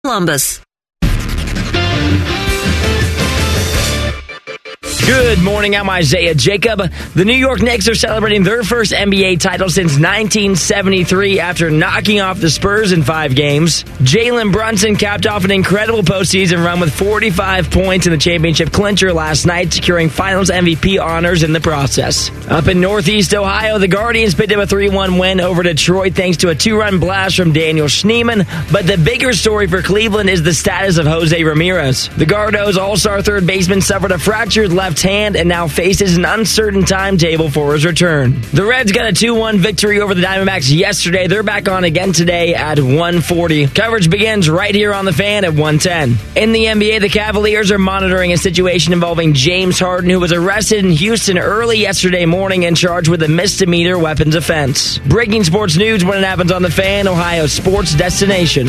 Columbus. Good morning, I'm Isaiah Jacob. The New York Knicks are celebrating their first NBA title since 1973 after knocking off the Spurs in 5 games. Jalen Brunson capped off an incredible postseason run with 45 points in the championship clincher last night, securing Finals MVP honors in the process. Up in Northeast Ohio, the Guardians picked up a 3-1 win over Detroit thanks to a 2-run blast from Daniel Schneemann, but the bigger story for Cleveland is the status of Jose Ramirez. The Gardo's all-star third baseman suffered a fractured left hand and now faces an uncertain timetable for his return. The Reds got a 2-1 victory over the Diamondbacks yesterday. They're back on again today at 1:40. Coverage begins right here on The Fan at 1:10. In the NBA, the Cavaliers are monitoring a situation involving James Harden, who was arrested in Houston early yesterday morning and charged with a misdemeanor weapons offense. Breaking sports news when it happens on The Fan, Ohio's sports destination.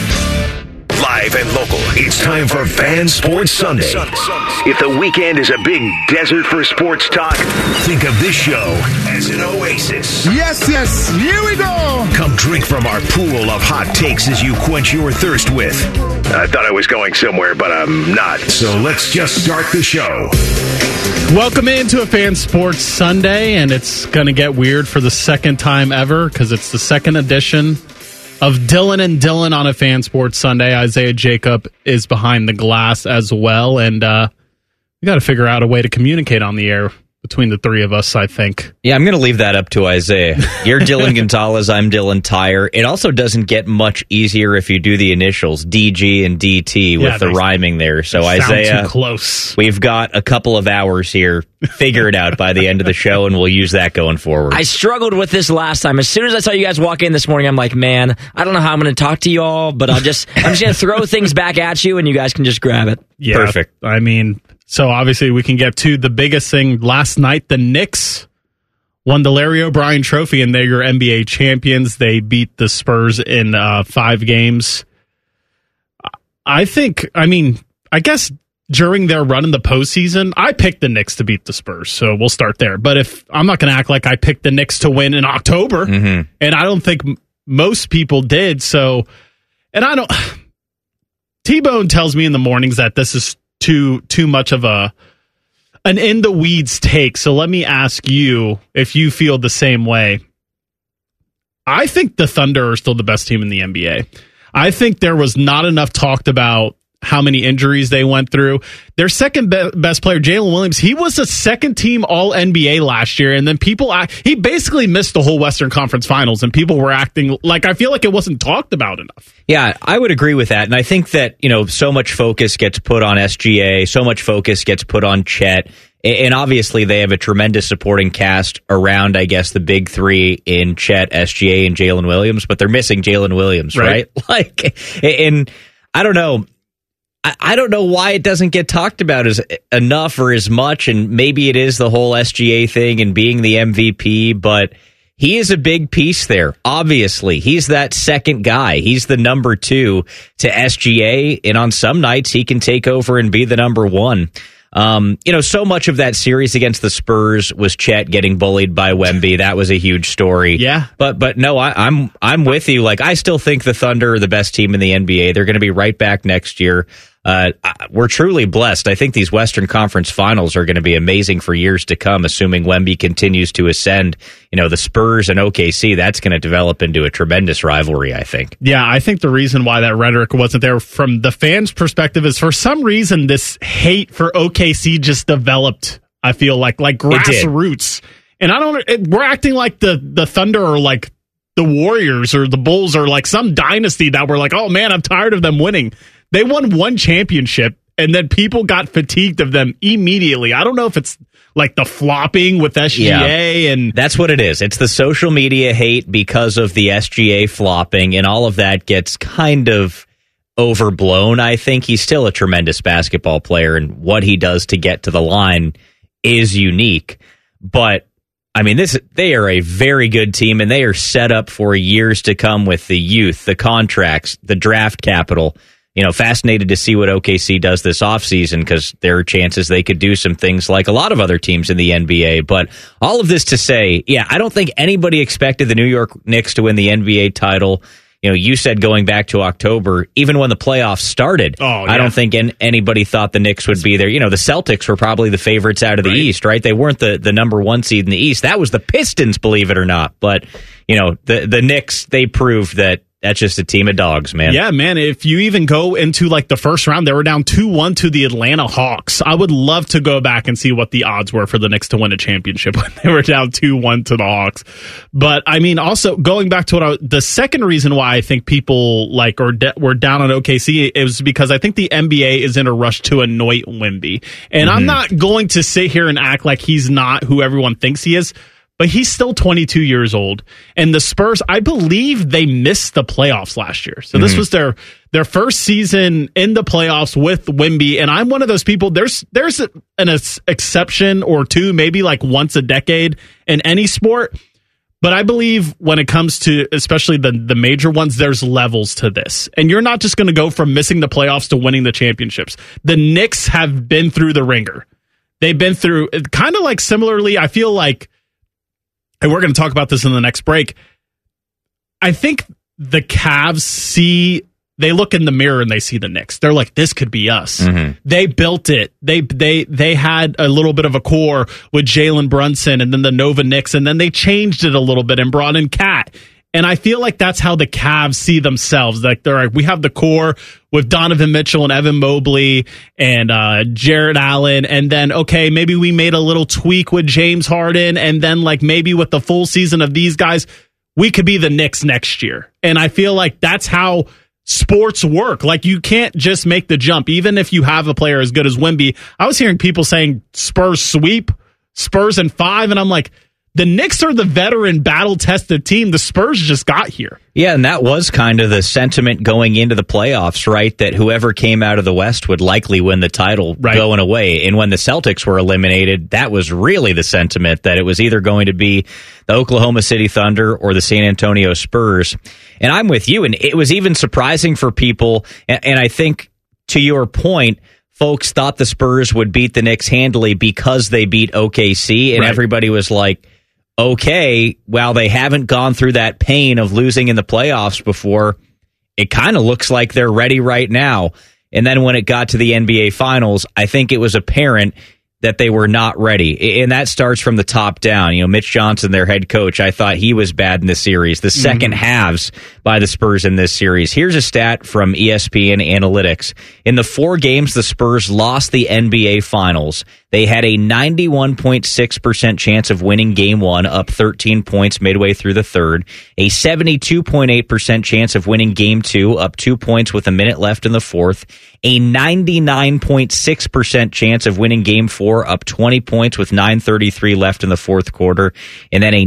Live and local, it's time for Fan Sports Sunday. If the weekend is a big desert for sports talk, think of this show as an oasis. Yes, here we go. Come drink from our pool of hot takes as you quench your thirst with. I thought I was going somewhere, but I'm not. So let's just start the show. Welcome into a Fan Sports Sunday, and it's going to get weird for the second time ever because it's the second edition of Dylan and Dylan on a Fan Sports Sunday. Isaiah Jacob is behind the glass as well, and we got to figure out a way to communicate on the air between the three of us, I think. Yeah, I'm going to leave that up to Isaiah. You're Dylan Gonzalez, I'm Dylan Tyre. It also doesn't get much easier if you do the initials, DG and DT, with the rhyming there. So Isaiah, too close. We've got a couple of hours here. Figure it out by the end of the show, and we'll use that going forward. I struggled with this last time. As soon as I saw you guys walk in this morning, I'm like, man, I don't know how I'm going to talk to you all, but I'm just going to throw things back at you, and you guys can just grab it. Yeah, perfect. I mean, so obviously we can get to the biggest thing last night. The Knicks won the Larry O'Brien Trophy, and they're your NBA champions. They beat the Spurs in 5 games. I guess during their run in the postseason, I picked the Knicks to beat the Spurs, so we'll start there. But if I'm not going to act like I picked the Knicks to win in October, and I don't think most people did. So, and I don't. T-Bone tells me in the mornings that this is too much of an in the weeds take. So let me ask you if you feel the same way. I think the Thunder are still the best team in the NBA. I think there was not enough talked about how many injuries they went through. Their second best player, Jalen Williams, he was a second-team All-NBA last year, and then he basically missed the whole Western Conference Finals, and people were acting like, I feel like it wasn't talked about enough. Yeah, I would agree with that, and I think that, so much focus gets put on SGA, so much focus gets put on Chet, and obviously they have a tremendous supporting cast around, I guess, the big three in Chet, SGA, and Jalen Williams, but they're missing Jalen Williams, right? And I don't know. I don't know why it doesn't get talked about as enough or as much, and maybe it is the whole SGA thing and being the MVP, but he is a big piece there. Obviously, he's that second guy. He's the number 2 to SGA, and on some nights he can take over and be the number 1. So much of that series against the Spurs was Chet getting bullied by Wemby. That was a huge story. Yeah. But no, I'm with you. Like, I still think the Thunder are the best team in the NBA. They're going to be right back next year. We're truly blessed. I think these Western Conference Finals are going to be amazing for years to come, assuming Wemby continues to ascend. The Spurs and OKC, that's going to develop into a tremendous rivalry, I think. Yeah, I think the reason why that rhetoric wasn't there from the fans' perspective is for some reason this hate for OKC just developed, I feel like grassroots. And we're acting like the Thunder are like the Warriors or the Bulls or like some dynasty that we're like, oh man, I'm tired of them winning. They won 1 championship, and then people got fatigued of them immediately. I don't know if it's like the flopping with SGA. And that's what it is. It's the social media hate because of the SGA flopping, and all of that gets kind of overblown. I think he's still a tremendous basketball player, and what he does to get to the line is unique. But I mean, they are a very good team, and they are set up for years to come with the youth, the contracts, the draft capital. Fascinated to see what OKC does this offseason, because there are chances they could do some things like a lot of other teams in the NBA. But all of this to say, I don't think anybody expected the New York Knicks to win the NBA title. you said going back to October, even when the playoffs started, I don't think anybody thought the Knicks would be there. The Celtics were probably the favorites out of the East, right? They weren't the number one seed in the East. That was the Pistons, believe it or not. But, the Knicks, they proved that that's just a team of dogs, man. Yeah, man. If you even go into the first round, they were down 2-1 to the Atlanta Hawks. I would love to go back and see what the odds were for the Knicks to win a championship when they were down 2-1 to the Hawks. But I mean, also going back to the second reason why I think people were down on OKC is because I think the NBA is in a rush to anoint Wemby. And I'm not going to sit here and act like he's not who everyone thinks he is. But he's still 22 years old. And the Spurs, I believe they missed the playoffs last year. So this was their first season in the playoffs with Wemby. And I'm one of those people, there's an exception or two, maybe once a decade in any sport. But I believe when it comes to especially the major ones, there's levels to this. And you're not just going to go from missing the playoffs to winning the championships. The Knicks have been through the ringer. They've been through kind of similarly, I feel like, and we're going to talk about this in the next break. I think the Cavs they look in the mirror and they see the Knicks. They're like, this could be us. They built it. They had a little bit of a core with Jalen Brunson and then the Nova Knicks, and then they changed it a little bit and brought in Cat. And I feel like that's how the Cavs see themselves. We have the core with Donovan Mitchell and Evan Mobley and Jared Allen. And then, okay, maybe we made a little tweak with James Harden. And then maybe with the full season of these guys, we could be the Knicks next year. And I feel like that's how sports work. You can't just make the jump. Even if you have a player as good as Wemby, I was hearing people saying Spurs sweep, Spurs in 5. And I'm like, the Knicks are the veteran, battle-tested team. The Spurs just got here. Yeah, and that was kind of the sentiment going into the playoffs, right? That whoever came out of the West would likely win the title going away. And when the Celtics were eliminated, that was really the sentiment, that it was either going to be the Oklahoma City Thunder or the San Antonio Spurs. And I'm with you, and it was even surprising for people, and I think, to your point, folks thought the Spurs would beat the Knicks handily because they beat OKC, and everybody was like, okay, while they haven't gone through that pain of losing in the playoffs before, it kind of looks like they're ready right now. And then when it got to the NBA Finals, I think it was apparent that they were not ready. And that starts from the top down. Mitch Johnson, their head coach, I thought he was bad in this series. The second halves by the Spurs in this series. Here's a stat from ESPN Analytics. In the 4 games the Spurs lost the NBA Finals, they had a 91.6% chance of winning Game 1, up 13 points midway through the third. A 72.8% chance of winning Game 2, up 2 points with a minute left in the fourth. A 99.6% chance of winning Game 4, up 20 points with 9:33 left in the fourth quarter. And then a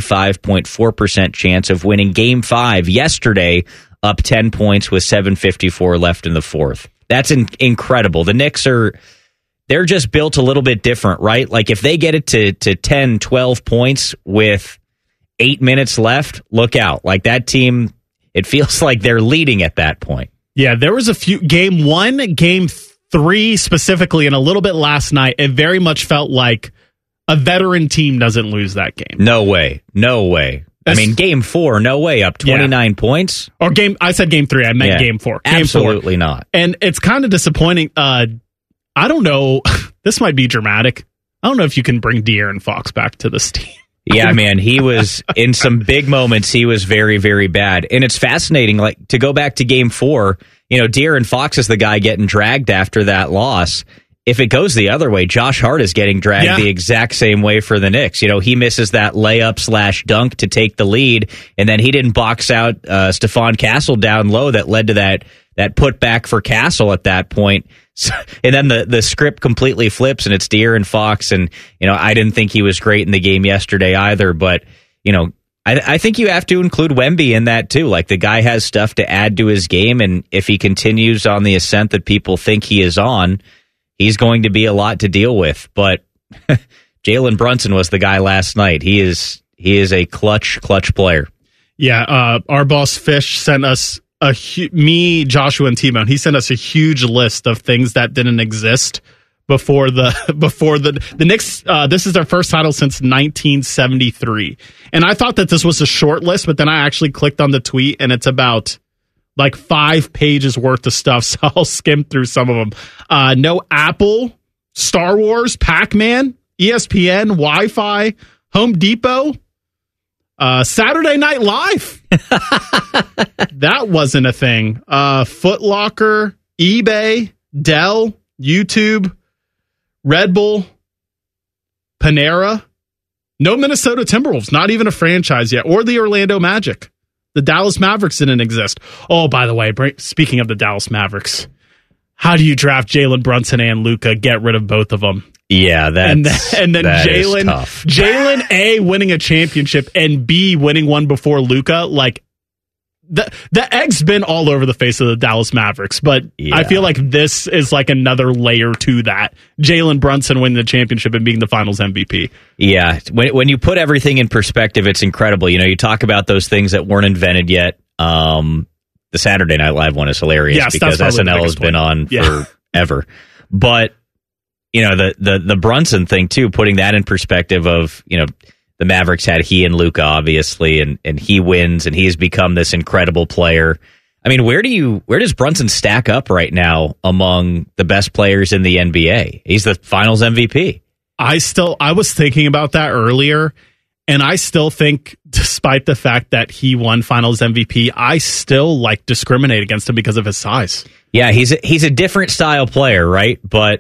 95.4% chance of winning Game 5 yesterday, up 10 points with 7:54 left in the fourth. That's incredible. The Knicks they're just built a little bit different, right? If they get it to 10, 12 points with 8 minutes left, look out. That team, it feels like they're leading at that point. Yeah, there was a few. Game 1, Game 3 specifically, and a little bit last night, it very much felt like a veteran team doesn't lose that game. No way. I mean, Game 4, no way, up 29 points. Or I said Game 3, I meant Game 4. Game Absolutely 4. not. And it's kind of disappointing. I don't know. This might be dramatic. I don't know if you can bring De'Aaron Fox back to this team. Yeah, man, he was in some big moments. He was very, very bad. And it's fascinating, to go back to Game 4, De'Aaron Fox is the guy getting dragged after that loss. If it goes the other way, Josh Hart is getting dragged the exact same way for the Knicks. He misses that layup/dunk to take the lead, and then he didn't box out Stephon Castle down low that led to that putback for Castle at that point. So, and then the script completely flips, and it's De'Aaron Fox. And, I didn't think he was great in the game yesterday either. But, I think you have to include Wemby in that too. The guy has stuff to add to his game. And if he continues on the ascent that people think he is on, he's going to be a lot to deal with. But Jalen Brunson was the guy last night. He is a clutch player. Yeah. Our boss Fish sent us me, Joshua, and T-Bone, he sent us a huge list of things that didn't exist before the Knicks. This is their first title since 1973, and I thought that this was a short list, but then I actually clicked on the tweet, and it's about like 5 pages worth of stuff. So I'll skim through some of them. No Apple, Star Wars, Pac-Man, ESPN, Wi-Fi, Home Depot, Saturday Night Live. That wasn't a thing. Foot Locker, eBay, Dell, YouTube, Red Bull, Panera. No Minnesota Timberwolves, not even a franchise yet, or the Orlando Magic. The Dallas Mavericks didn't exist. Oh, by the way, speaking of the Dallas Mavericks, how do you draft Jalen Brunson and Luka? Get rid of both of them. Yeah, and then Jalen A winning a championship and B winning one before Luka. Like the egg's been all over the face of the Dallas Mavericks, but I feel like this is like another layer to that. Jalen Brunson winning the championship and being the Finals MVP. Yeah, when you put everything in perspective, it's incredible. You know, you talk about those things that weren't invented yet. The Saturday Night Live one is hilarious because SNL has been on forever. But you know, the Brunson thing too, putting that in perspective of, you know, the Mavericks had he and Luka, obviously, and he wins, and he's become this incredible player. I mean, where does Brunson stack up right now among the best players in the NBA? He's the Finals MVP. I was thinking about that earlier, and I still think, despite the fact that he won Finals MVP, I still like discriminate against him because of his size. Yeah, he's a different style player, right? But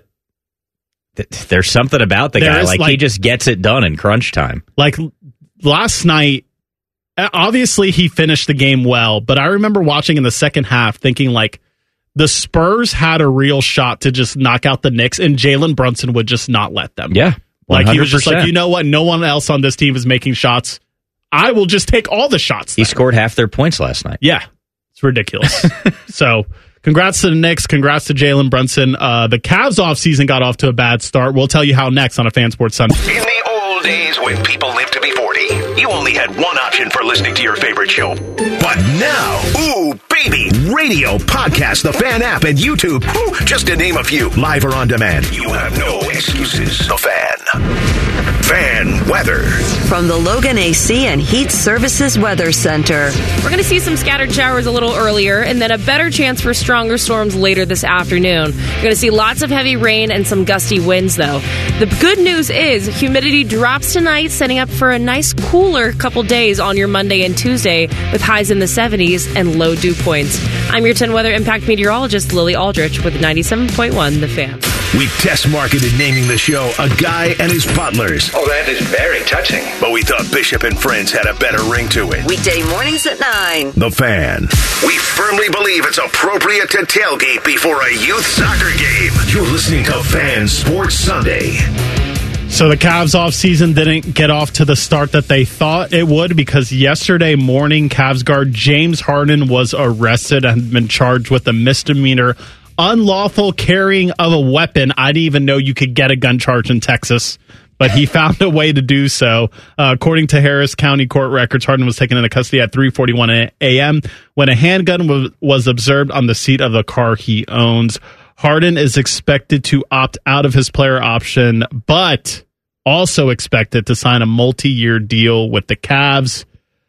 there's something about the guy. Like, he just gets it done in crunch time. Like last night, obviously he finished the game well, but I remember watching in the second half thinking like the Spurs had a real shot to just knock out the Knicks, and Jalen Brunson would just not let them. Yeah. 100%. Like he was just like, you know what? No one else on this team is making shots. I will just take all the shots. He scored half their points last night. Yeah. It's ridiculous. So congrats to the Knicks. Congrats to Jalen Brunson. The Cavs offseason got off to a bad start. We'll tell you how next on a Fan Sports Sunday. In the old days when people lived to be 40, you only had one option for listening to your favorite show. But now, ooh, baby, radio, podcast, the Fan app, and YouTube, ooh, just to name a few, live or on demand. You have no excuses. The Fan. Fan weather. From the Logan AC and Heat Services Weather Center. We're going to see some scattered showers a little earlier and then a better chance for stronger storms later this afternoon. You're going to see lots of heavy rain and some gusty winds, though. The good news is humidity drops tonight, setting up for a nice cooler couple days on your Monday and Tuesday with highs in the 70s and low dew points. I'm your 10 Weather Impact meteorologist, Lily Aldrich, with 97.1 The Fan. We test marketed naming the show A Guy and His Butlers. Oh, that is very touching. But we thought Bishop and Friends had a better ring to it. Weekday mornings at 9. The Fan. We firmly believe it's appropriate to tailgate before a youth soccer game. You're listening to Fan Sports Sunday. So the Cavs offseason didn't get off to the start that they thought it would, because yesterday morning, Cavs guard James Harden was arrested and been charged with a misdemeanor unlawful carrying of a weapon. I didn't even know you could get a gun charge in Texas, but he found a way to do so. According to Harris County court records, Harden was taken into custody at 3:41 a.m. when a handgun was observed on the seat of the car he owns. Harden is expected to opt out of his player option, but also expected to sign a multi-year deal with the Cavs.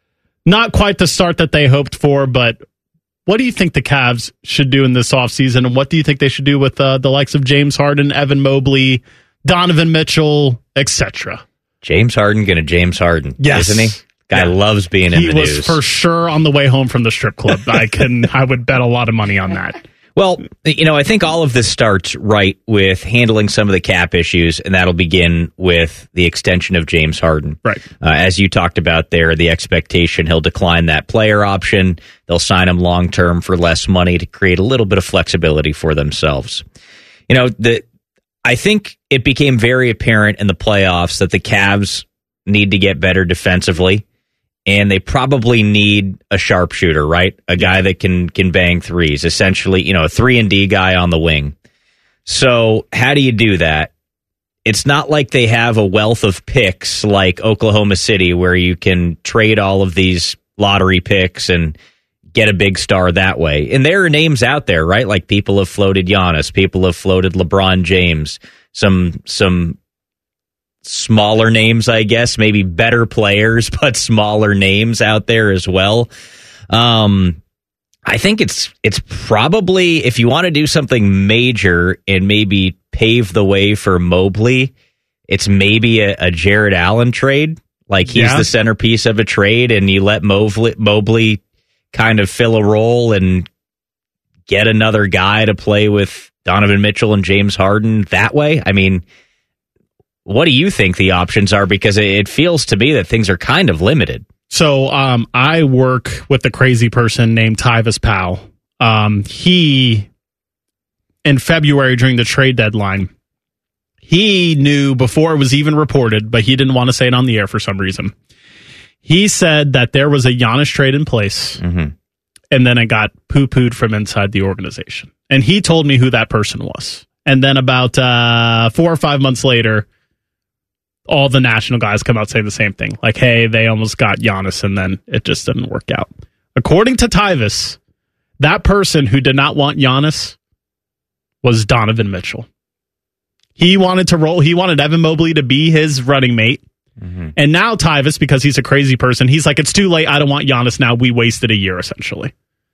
Not quite the start that they hoped for, but what do you think the Cavs should do in this offseason, and what do you think they should do with the likes of James Harden, Evan Mobley, Donovan Mitchell, etc.? James Harden gonna James Harden, yes, isn't he? Guy loves being in the news. He was for sure on the way home from the strip club. I would bet a lot of money on that. Well, you know, I think all of this starts right with handling some of the cap issues, and that'll begin with the extension of James Harden. Right. As you talked about there, the expectation he'll decline that player option. They'll sign him long-term for less money to create a little bit of flexibility for themselves. You know, I think it became very apparent in the playoffs that the Cavs need to get better defensively. And they probably need a sharpshooter, right? A guy that can bang threes, essentially, you know, a 3-and-D guy on the wing. So how do you do that? It's not like they have a wealth of picks like Oklahoma City where you can trade all of these lottery picks and get a big star that way. And there are names out there, right? Like people have floated Giannis, people have floated LeBron James. some smaller names, I guess, maybe better players, but smaller names out there as well. I think it's probably, if you want to do something major and maybe pave the way for Mobley, it's maybe a Jared Allen trade. Like he's the centerpiece of a trade, and you let Mobley kind of fill a role and get another guy to play with Donovan Mitchell and James Harden that way. I mean, what do you think the options are? Because it feels to me that things are kind of limited. So I work with a crazy person named Tyvis Powell. He, in February during the trade deadline, he knew before it was even reported, but he didn't want to say it on the air for some reason. He said that there was a Giannis trade in place, and then it got poo-pooed from inside the organization. And he told me who that person was. And then about 4 or 5 months later, all the national guys come out saying the same thing. Like, hey, they almost got Giannis, and then it just didn't work out. According to Tyvis, that person who did not want Giannis was Donovan Mitchell. He wanted to roll. He wanted Evan Mobley to be his running mate. And now Tyvis, because he's a crazy person, he's like, it's too late. I don't want Giannis now. We wasted a year, essentially.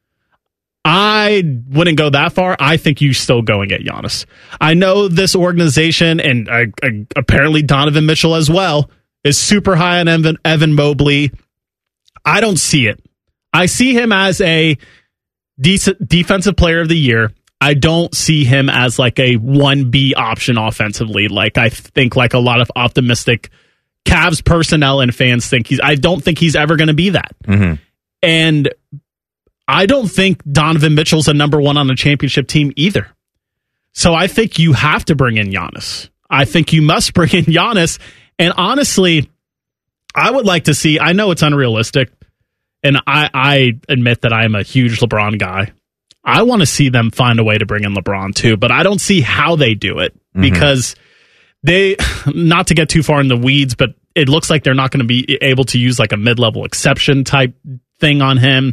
I wouldn't go that far. I think you still go and get Giannis. I know this organization, and apparently Donovan Mitchell as well, is super high on Evan Mobley. I don't see it. I see him as a decent defensive player of the year. I don't see him as like a 1B option offensively. Like I think like a lot of optimistic Cavs personnel and fans think I don't think he's ever going to be that. And I don't think Donovan Mitchell's a number one on a championship team either. So I think you have to bring in Giannis. I think you must bring in Giannis. And honestly, I would like to see, I know it's unrealistic, and I admit that I am a huge LeBron guy. I want to see them find a way to bring in LeBron too, but I don't see how they do it because they, not to get too far in the weeds, but it looks like they're not going to be able to use like a mid-level exception type thing on him.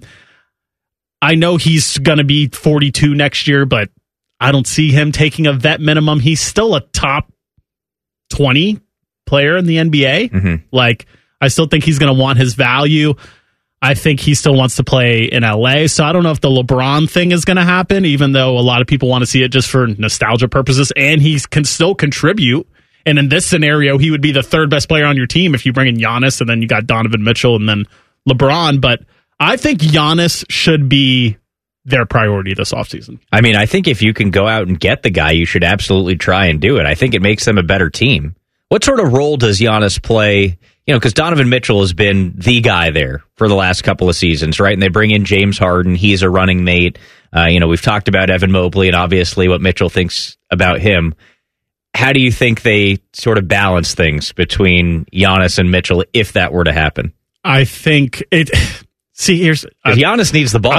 I know he's going to be 42 next year, but I don't see him taking a vet minimum. He's still a top 20 player in the NBA. Like, I still think he's going to want his value. I think he still wants to play in LA. So I don't know if the LeBron thing is going to happen, even though a lot of people want to see it just for nostalgia purposes. And he can still contribute. And in this scenario, he would be the third best player on your team if you bring in Giannis, and then you got Donovan Mitchell and then LeBron. But I think Giannis should be their priority this offseason. I mean, I think if you can go out and get the guy, you should absolutely try and do it. I think it makes them a better team. What sort of role does Giannis play? You know, because Donovan Mitchell has been the guy there for the last couple of seasons, right? And they bring in James Harden. He's a running mate. We've talked about Evan Mobley and obviously what Mitchell thinks about him. How do you think they sort of balance things between Giannis and Mitchell if that were to happen? I think it... See, here's Giannis needs the ball.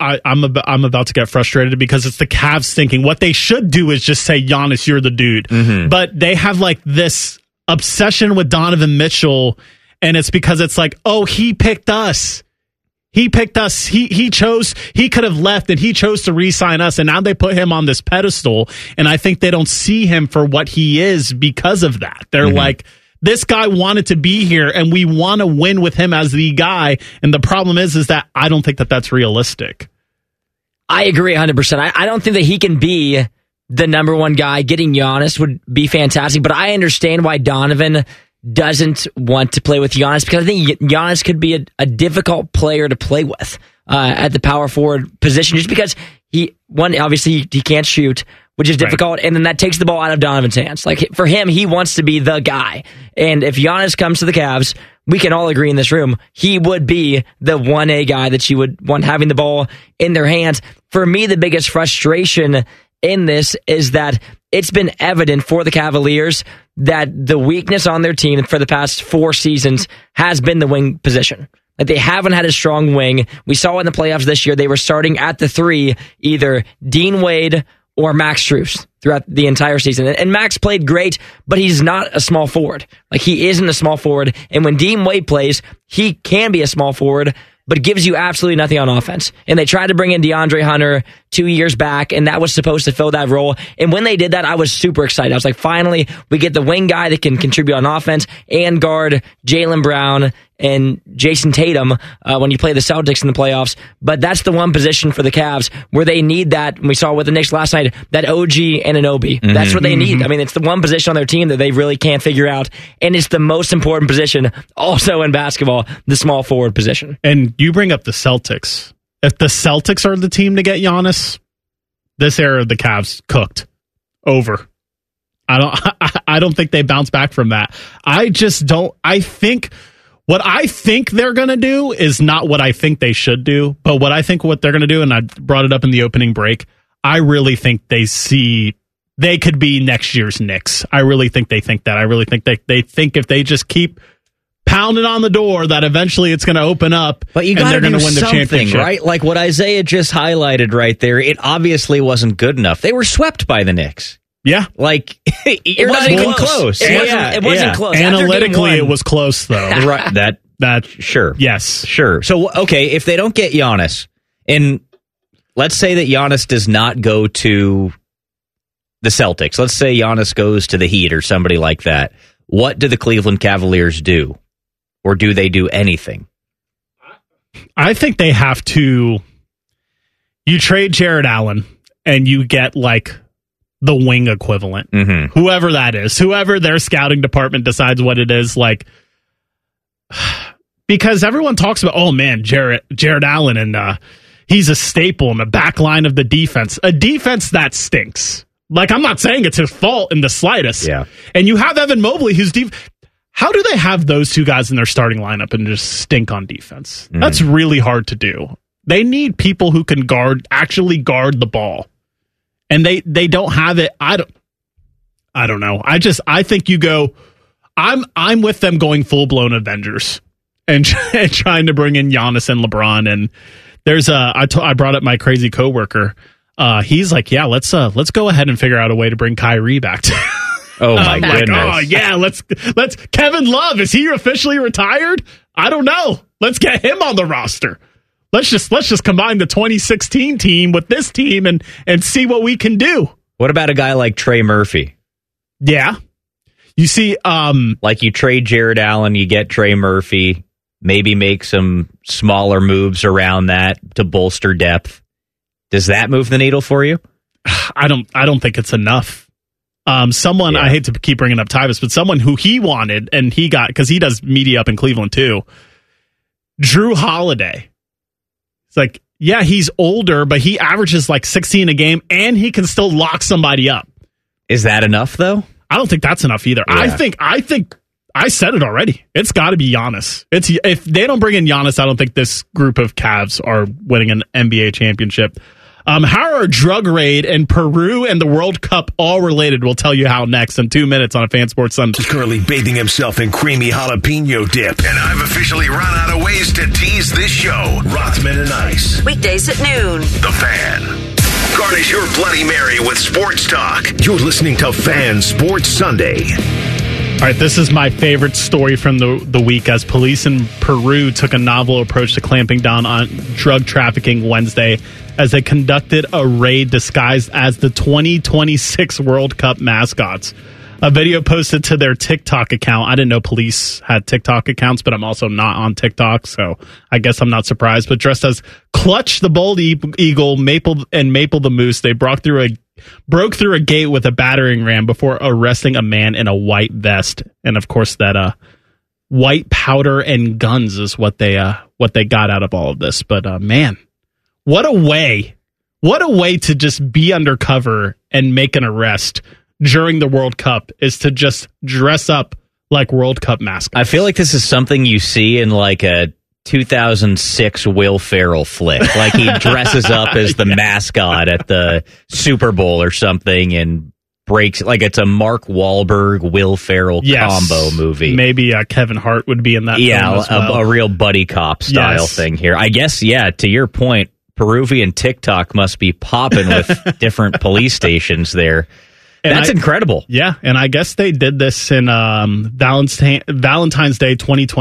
I'm about to get frustrated because it's the Cavs thinking what they should do is just say, Giannis, you're the dude. But they have like this obsession with Donovan Mitchell, and it's because it's like, oh, he picked us. He picked us. He chose. He could have left, and he chose to re-sign us. And now they put him on this pedestal, and I think they don't see him for what he is because of that. They're like, this guy wanted to be here, and we want to win with him as the guy. And the problem is that I don't think that that's realistic. I agree 100%. I don't think that he can be the number one guy. Getting Giannis would be fantastic, but I understand why Donovan doesn't want to play with Giannis, because I think Giannis could be a difficult player to play with at the power forward position, just because obviously he can't shoot, which is difficult, and then that takes the ball out of Donovan's hands. Like, for him, he wants to be the guy. And if Giannis comes to the Cavs, we can all agree in this room, he would be the 1A guy that you would want having the ball in their hands. For me, the biggest frustration in this is that it's been evident for the Cavaliers that the weakness on their team for the past 4 seasons has been the wing position. Like, they haven't had a strong wing. We saw in the playoffs this year, they were starting at the 3, either Dean Wade or Max Strus throughout the entire season. And Max played great, but he's not a small forward. Like, he isn't a small forward. And when Dean Wade plays, he can be a small forward, but gives you absolutely nothing on offense. And they tried to bring in DeAndre Hunter 2 years back, and that was supposed to fill that role. And when they did that, I was super excited. I was like, finally, we get the wing guy that can contribute on offense and guard Jaylen Brown and Jason Tatum when you play the Celtics in the playoffs. But that's the one position for the Cavs where they need that. We saw with the Knicks last night, that OG and an Obi. That's what they need. I mean, it's the one position on their team that they really can't figure out. And it's the most important position also in basketball, the small forward position. And you bring up the Celtics. If the Celtics are the team to get Giannis, this era of the Cavs cooked. Over. I don't think they bounce back from that. I just don't. I think what I think they're going to do is not what I think they should do, but what I think what they're going to do, and I brought it up in the opening break, I really think they could be next year's Knicks. I really think they think that. I really think they think if they just keep pounding on the door that eventually it's going to open up, but you got to win the championship, right? Like what Isaiah just highlighted right there, it obviously wasn't good enough. They were swept by the Knicks. Yeah. Like, you're not even close. It wasn't close. Analytically, it was close, though. Right. That sure. Yes. Sure. So, okay, if they don't get Giannis, and let's say that Giannis does not go to the Celtics. Let's say Giannis goes to the Heat or somebody like that. What do the Cleveland Cavaliers do? Or do they do anything? I think they have to. You trade Jared Allen, and you get, like, the wing equivalent, whoever that is, whoever their scouting department decides what it is, like, because everyone talks about, oh man, Jared Allen, and he's a staple in the back line of the defense, a defense that stinks. Like, I'm not saying it's his fault in the slightest. Yeah. And you have Evan Mobley, who's how do they have those two guys in their starting lineup and just stink on defense? That's really hard to do. They need people who can actually guard the ball. And they don't have it. I don't know. I think you go. I'm with them going full blown Avengers and trying to bring in Giannis and LeBron. And there's I brought up my crazy coworker. He's like, yeah, let's go ahead and figure out a way to bring Kyrie back. Oh my goodness! Like, oh yeah, let's. Kevin Love, is he officially retired? I don't know. Let's get him on the roster. Let's just combine the 2016 team with this team and see what we can do. What about a guy like Trey Murphy? Yeah. You see, like you trade Jared Allen, you get Trey Murphy, maybe make some smaller moves around that to bolster depth. Does that move the needle for you? I don't think it's enough. Someone, I hate to keep bringing up Tyvus, but someone who he wanted and he got, because he does media up in Cleveland too, Drew Holiday. It's like, yeah, he's older, but he averages like 16 a game, and he can still lock somebody up. Is that enough, though? I don't think that's enough either. Yeah. I think I said it already. It's got to be Giannis. If they don't bring in Giannis, I don't think this group of Cavs are winning an NBA championship. How are drug raid and Peru and the World Cup all related? We'll tell you how next in 2 minutes on a Fan Sports Sunday. He's currently bathing himself in creamy jalapeno dip. And I've officially run out of ways to tease this show. Rothman and Ice. Weekdays at noon. The Fan. Garnish your Bloody Mary with sports talk. You're listening to Fan Sports Sunday. All right, this is my favorite story from the week as police in Peru took a novel approach to clamping down on drug trafficking Wednesday as they conducted a raid disguised as the 2026 World Cup mascots. A video posted to their TikTok account. I didn't know police had TikTok accounts, but I'm also not on TikTok, so I guess I'm not surprised. But dressed as Clutch the Bald Eagle, Maple the Moose, they broke through a gate with a battering ram before arresting a man in a white vest. And of course, that white powder and guns is what they got out of all of this. But man, what a way to just be undercover and make an arrest during the World Cup is to just dress up like World Cup mascots. I feel like this is something you see in like a 2006 Will Ferrell flick. Like he dresses up as the mascot at the Super Bowl or something and breaks, like it's a Mark Wahlberg, Will Ferrell combo movie. Maybe Kevin Hart would be in that film as well. a real buddy cop style thing here. I guess, to your point, Peruvian TikTok must be popping with different police stations there. That's incredible. Yeah, and I guess they did this in Valentine's Day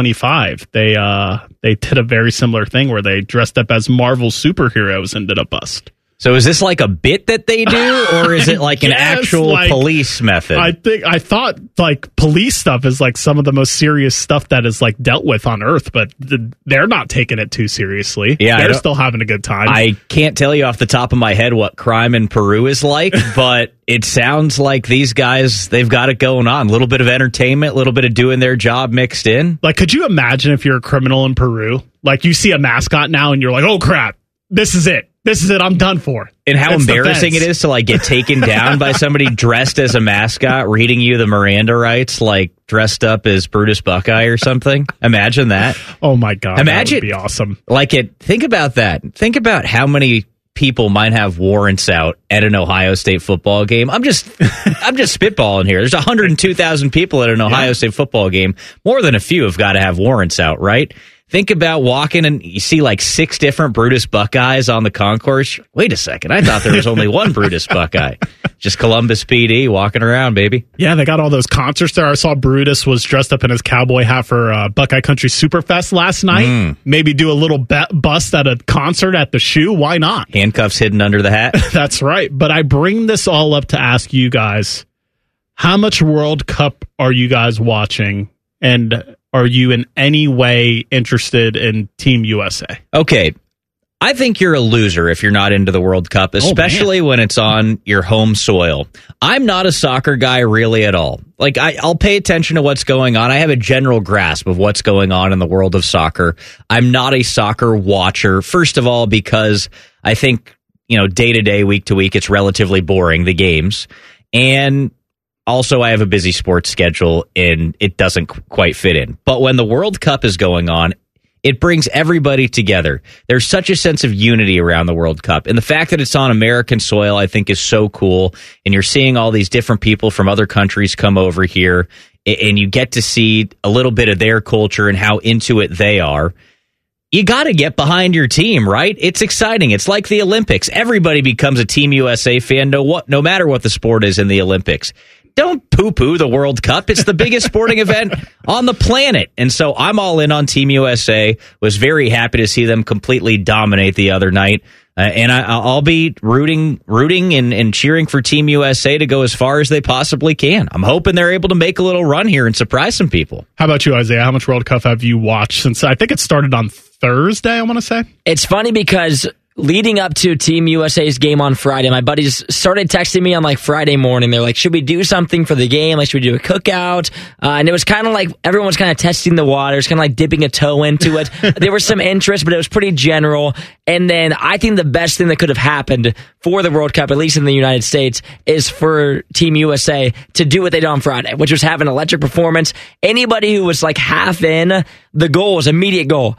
2025. They did a very similar thing where they dressed up as Marvel superheroes and did a bust. So is this like a bit that they do, or is it like an actual police method? I thought like police stuff is like some of the most serious stuff that is like dealt with on Earth, but they're not taking it too seriously. Yeah, they're still having a good time. I can't tell you off the top of my head what crime in Peru is like, but it sounds like these guys, they've got it going on. A little bit of entertainment, a little bit of doing their job mixed in. Like, could you imagine if you're a criminal in Peru? Like, you see a mascot now and you're like, oh crap, this is it. I'm done for. And how embarrassing it is to like get taken down by somebody dressed as a mascot, reading you the Miranda rights, like dressed up as Brutus Buckeye or something. Imagine that. Oh my God. That would be awesome. Think about that. Think about how many people might have warrants out at an Ohio State football game. I'm just spitballing here. There's 102,000 people at an Ohio State football game. More than a few have got to have warrants out, right? Think about walking and you see like 6 different Brutus Buckeyes on the concourse. Wait a second. I thought there was only one Brutus Buckeye. Just Columbus PD walking around, baby. Yeah, they got all those concerts there. I saw Brutus was dressed up in his cowboy hat for Buckeye Country Superfest last night. Maybe do a little bust at a concert at the Shoe. Why not? Handcuffs hidden under the hat. That's right. But I bring this all up to ask you guys, how much World Cup are you guys watching? And are you in any way interested in Team USA? Okay. I think you're a loser if you're not into the World Cup, especially when it's on your home soil. I'm not a soccer guy really at all. Like, I'll pay attention to what's going on. I have a general grasp of what's going on in the world of soccer. I'm not a soccer watcher, first of all, because I think, day to day, week to week, it's relatively boring, the games. And also, I have a busy sports schedule, and it doesn't quite fit in. But when the World Cup is going on, it brings everybody together. There's such a sense of unity around the World Cup. And the fact that it's on American soil, I think, is so cool. And you're seeing all these different people from other countries come over here, and you get to see a little bit of their culture and how into it they are. You got to get behind your team, right? It's exciting. It's like the Olympics. Everybody becomes a Team USA fan, no matter what the sport is in the Olympics. Don't poo-poo the World Cup. It's the biggest sporting event on the planet. And so I'm all in on Team USA. Was very happy to see them completely dominate the other night. And I'll be rooting and cheering for Team USA to go as far as they possibly can. I'm hoping they're able to make a little run here and surprise some people. How about you, Isaiah? How much World Cup have you watched since? I think it started on Thursday, I want to say. It's funny because leading up to Team USA's game on Friday, my buddies started texting me on like Friday morning. They're like, should we do something for the game? Like, should we do a cookout? And it was kind of like everyone was kind of testing the waters, kind of like dipping a toe into it. There was some interest, but it was pretty general. And then I think the best thing that could have happened for the World Cup, at least in the United States, is for Team USA to do what they did on Friday, which was have an electric performance. Anybody who was like half in, the goal was immediate goal.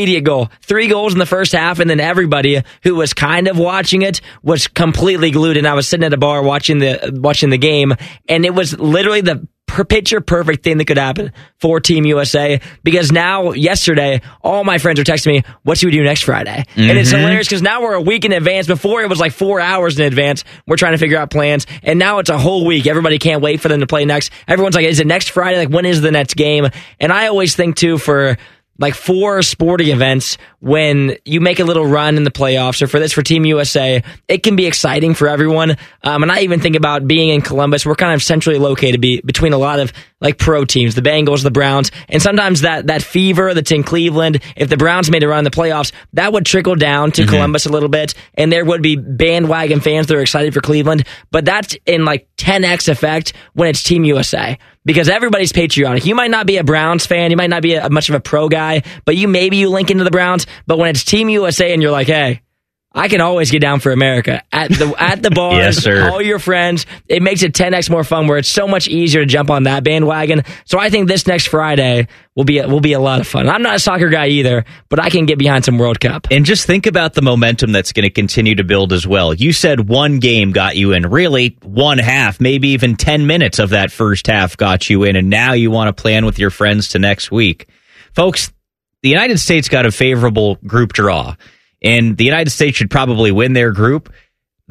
3 goals in the first half, and then everybody who was kind of watching it was completely glued. And I was sitting at a bar watching the game, and it was literally the picture perfect thing that could happen for Team USA, because now yesterday all my friends are texting me, what should we do next Friday? And it's hilarious because now we're a week in advance. Before it was like 4 hours in advance. We're trying to figure out plans, and now it's a whole week. Everybody can't wait for them to play next. Everyone's like, is it next Friday? Like, when is the next game? And I always think too, for like 4 sporting events, when you make a little run in the playoffs, or for Team USA, it can be exciting for everyone. And I even think about being in Columbus. We're kind of centrally located between a lot of like pro teams, the Bengals, the Browns, and sometimes that fever that's in Cleveland, if the Browns made a run in the playoffs, that would trickle down to Columbus a little bit, and there would be bandwagon fans that are excited for Cleveland. But that's in like 10x effect when it's Team USA, because everybody's patriotic. You might not be a Browns fan, you might not be much of a pro guy, but you link into the Browns. But when it's Team USA and you're like, hey, I can always get down for America at the bars, yes, sir. All your friends. It makes it 10x more fun, where it's so much easier to jump on that bandwagon. So I think this next Friday will be a lot of fun. I'm not a soccer guy either, but I can get behind some World Cup. And just think about the momentum that's going to continue to build as well. You said one game got you in. Really, one half, maybe even 10 minutes of that first half got you in, and now you want to plan with your friends to next week. Folks, the United States got a favorable group draw, and the United States should probably win their group.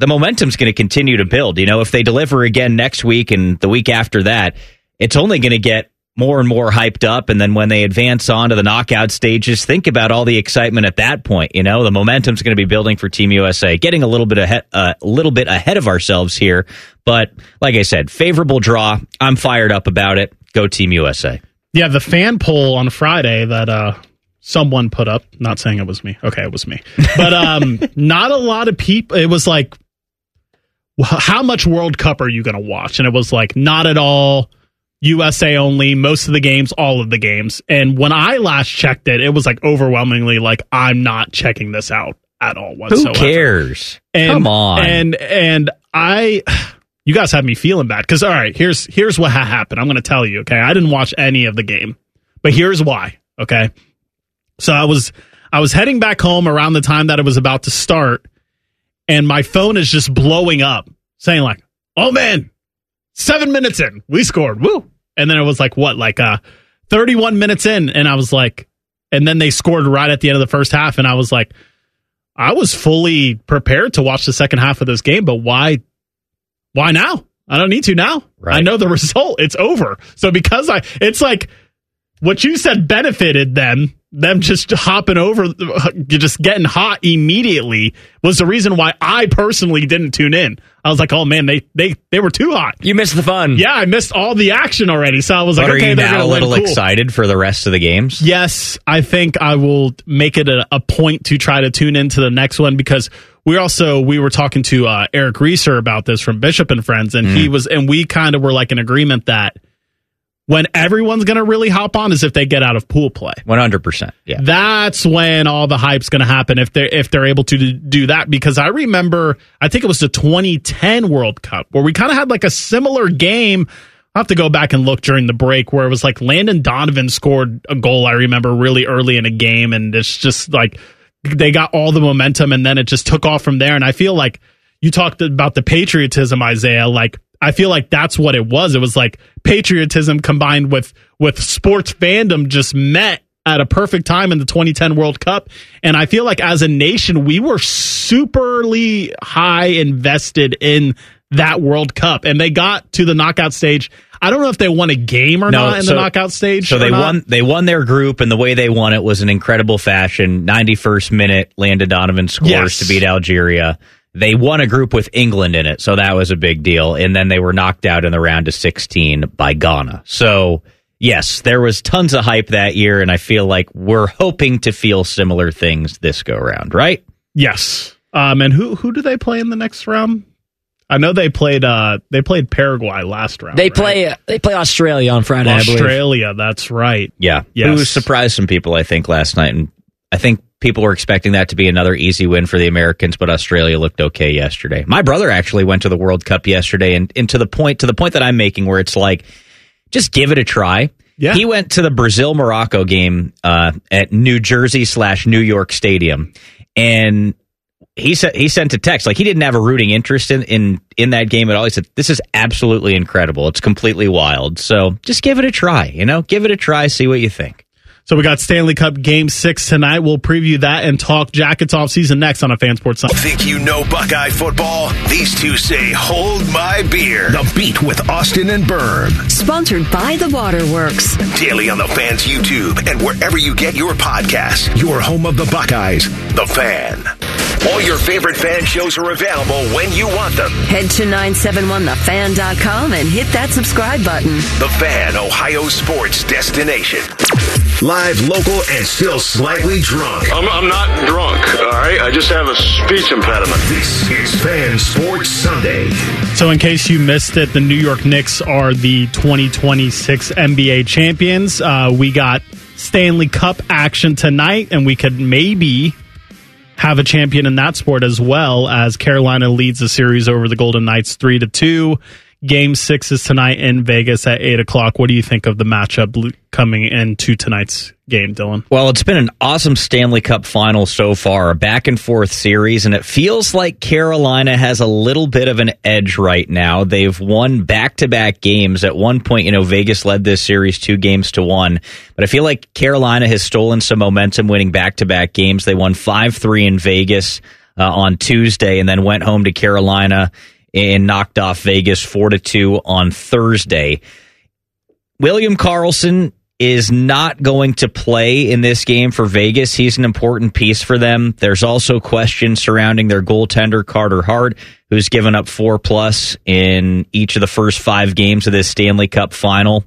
the momentum's going to continue to build. If they deliver again next week and the week after that, it's only going to get more and more hyped up. And then when they advance on to the knockout stages, think about all the excitement at that point. The momentum's going to be building for Team USA. Getting a little bit ahead of ourselves here. But like I said, favorable draw. I'm fired up about it. Go Team USA. Yeah, the fan poll on Friday that someone put up, not saying it was me. Okay, it was me. But not a lot of people. It was like, how much World Cup are you going to watch? And it was like, not at all. USA only, most of the games, all of the games. And when I last checked it, it was like overwhelmingly like, I'm not checking this out at all whatsoever. Who cares? Come on. And you guys have me feeling bad because, all right, here's what happened. I'm going to tell you, okay? I didn't watch any of the game, but here's why, okay? So I was heading back home around the time that it was about to start, and my phone is just blowing up saying like, oh man, 7 minutes in, we scored, woo. And then it was like, 31 minutes in, and I was like, and then they scored right at the end of the first half, and I was like, I was fully prepared to watch the second half of this game, but why now? I don't need to now. Right. I know the result. It's over. So because it's like what you said benefited them just hopping over, just getting hot immediately was the reason why I personally didn't tune in. I was like, oh man, they were too hot. You missed the fun. Yeah, I missed all the action already. So I was like, but okay, are you they're now gonna a little win, cool. excited for the rest of the games? Yes, I think I will make it a point to try to tune into the next one because we were talking to Eric Reeser about this from Bishop and Friends, and we kind of were like in agreement that when everyone's going to really hop on is if they get out of pool play. 100%. Yeah. That's when all the hype's going to happen if they're able to do that. Because I remember, I think it was the 2010 World Cup where we kind of had like a similar game. I'll have to go back and look during the break where it was like Landon Donovan scored a goal, I remember, really early in a game. And it's just like they got all the momentum and then it just took off from there. And I feel like you talked about the patriotism, Isaiah, like, I feel like that's what it was. It was like patriotism combined with sports fandom just met at a perfect time in the 2010 World Cup. And I feel like as a nation, we were superly high invested in that World Cup. And they got to the knockout stage. I don't know if they won a game or not in the knockout stage. So they won their group, and the way they won it was in incredible fashion. 91st minute, Landon Donovan scores to beat Algeria. They won a group with England in it, so that was a big deal. And then they were knocked out in the round of 16 by Ghana. So, yes, there was tons of hype that year, and I feel like we're hoping to feel similar things this go-around, right? Yes. And who do they play in the next round? I know they played Paraguay last round. They play Australia on Friday, I believe. Australia, that's right. Yeah. Yes. Who surprised some people, I think, last night. And I think people were expecting that to be another easy win for the Americans, but Australia looked okay yesterday. My brother actually went to the World Cup yesterday, and to the point that I'm making where it's like, just give it a try. Yeah. He went to the Brazil-Morocco game at New Jersey/New York Stadium, and he sent a text, like he didn't have a rooting interest in that game at all. He said, this is absolutely incredible. It's completely wild. So just give it a try, give it a try, see what you think. So we got Stanley Cup Game 6 tonight. We'll preview that and talk Jackets offseason next on a Fan Sports Sunday. Think you know Buckeye football? These two say, hold my beer. The Beat with Austin and Berm. Sponsored by The Waterworks. Daily on the Fan's YouTube and wherever you get your podcasts. Your home of the Buckeyes, The Fan. All your favorite fan shows are available when you want them. Head to 971thefan.com and hit that subscribe button. The Fan, Ohio sports destination. Live, local, and still slightly drunk. I'm not drunk, all right? I just have a speech impediment. This is Fan Sports Sunday. So in case you missed it, the New York Knicks are the 2026 NBA champions. We got Stanley Cup action tonight, and we could maybe have a champion in that sport as well, as Carolina leads the series over the Golden Knights 3-2. Game 6 is tonight in Vegas at 8 o'clock. What do you think of the matchup coming into tonight's game, Dylan? Well, it's been an awesome Stanley Cup final so far, a back-and-forth series, and it feels like Carolina has a little bit of an edge right now. They've won back-to-back games. At one point, Vegas led this series 2-1, but I feel like Carolina has stolen some momentum winning back-to-back games. They won 5-3 in Vegas. on Tuesday, and then went home to Carolina and knocked off Vegas 4-2 on Thursday. William Karlsson is not going to play in this game for Vegas. He's an important piece for them. There's also questions surrounding their goaltender, Carter Hart, who's given up 4+ in each of the first 5 games of this Stanley Cup final.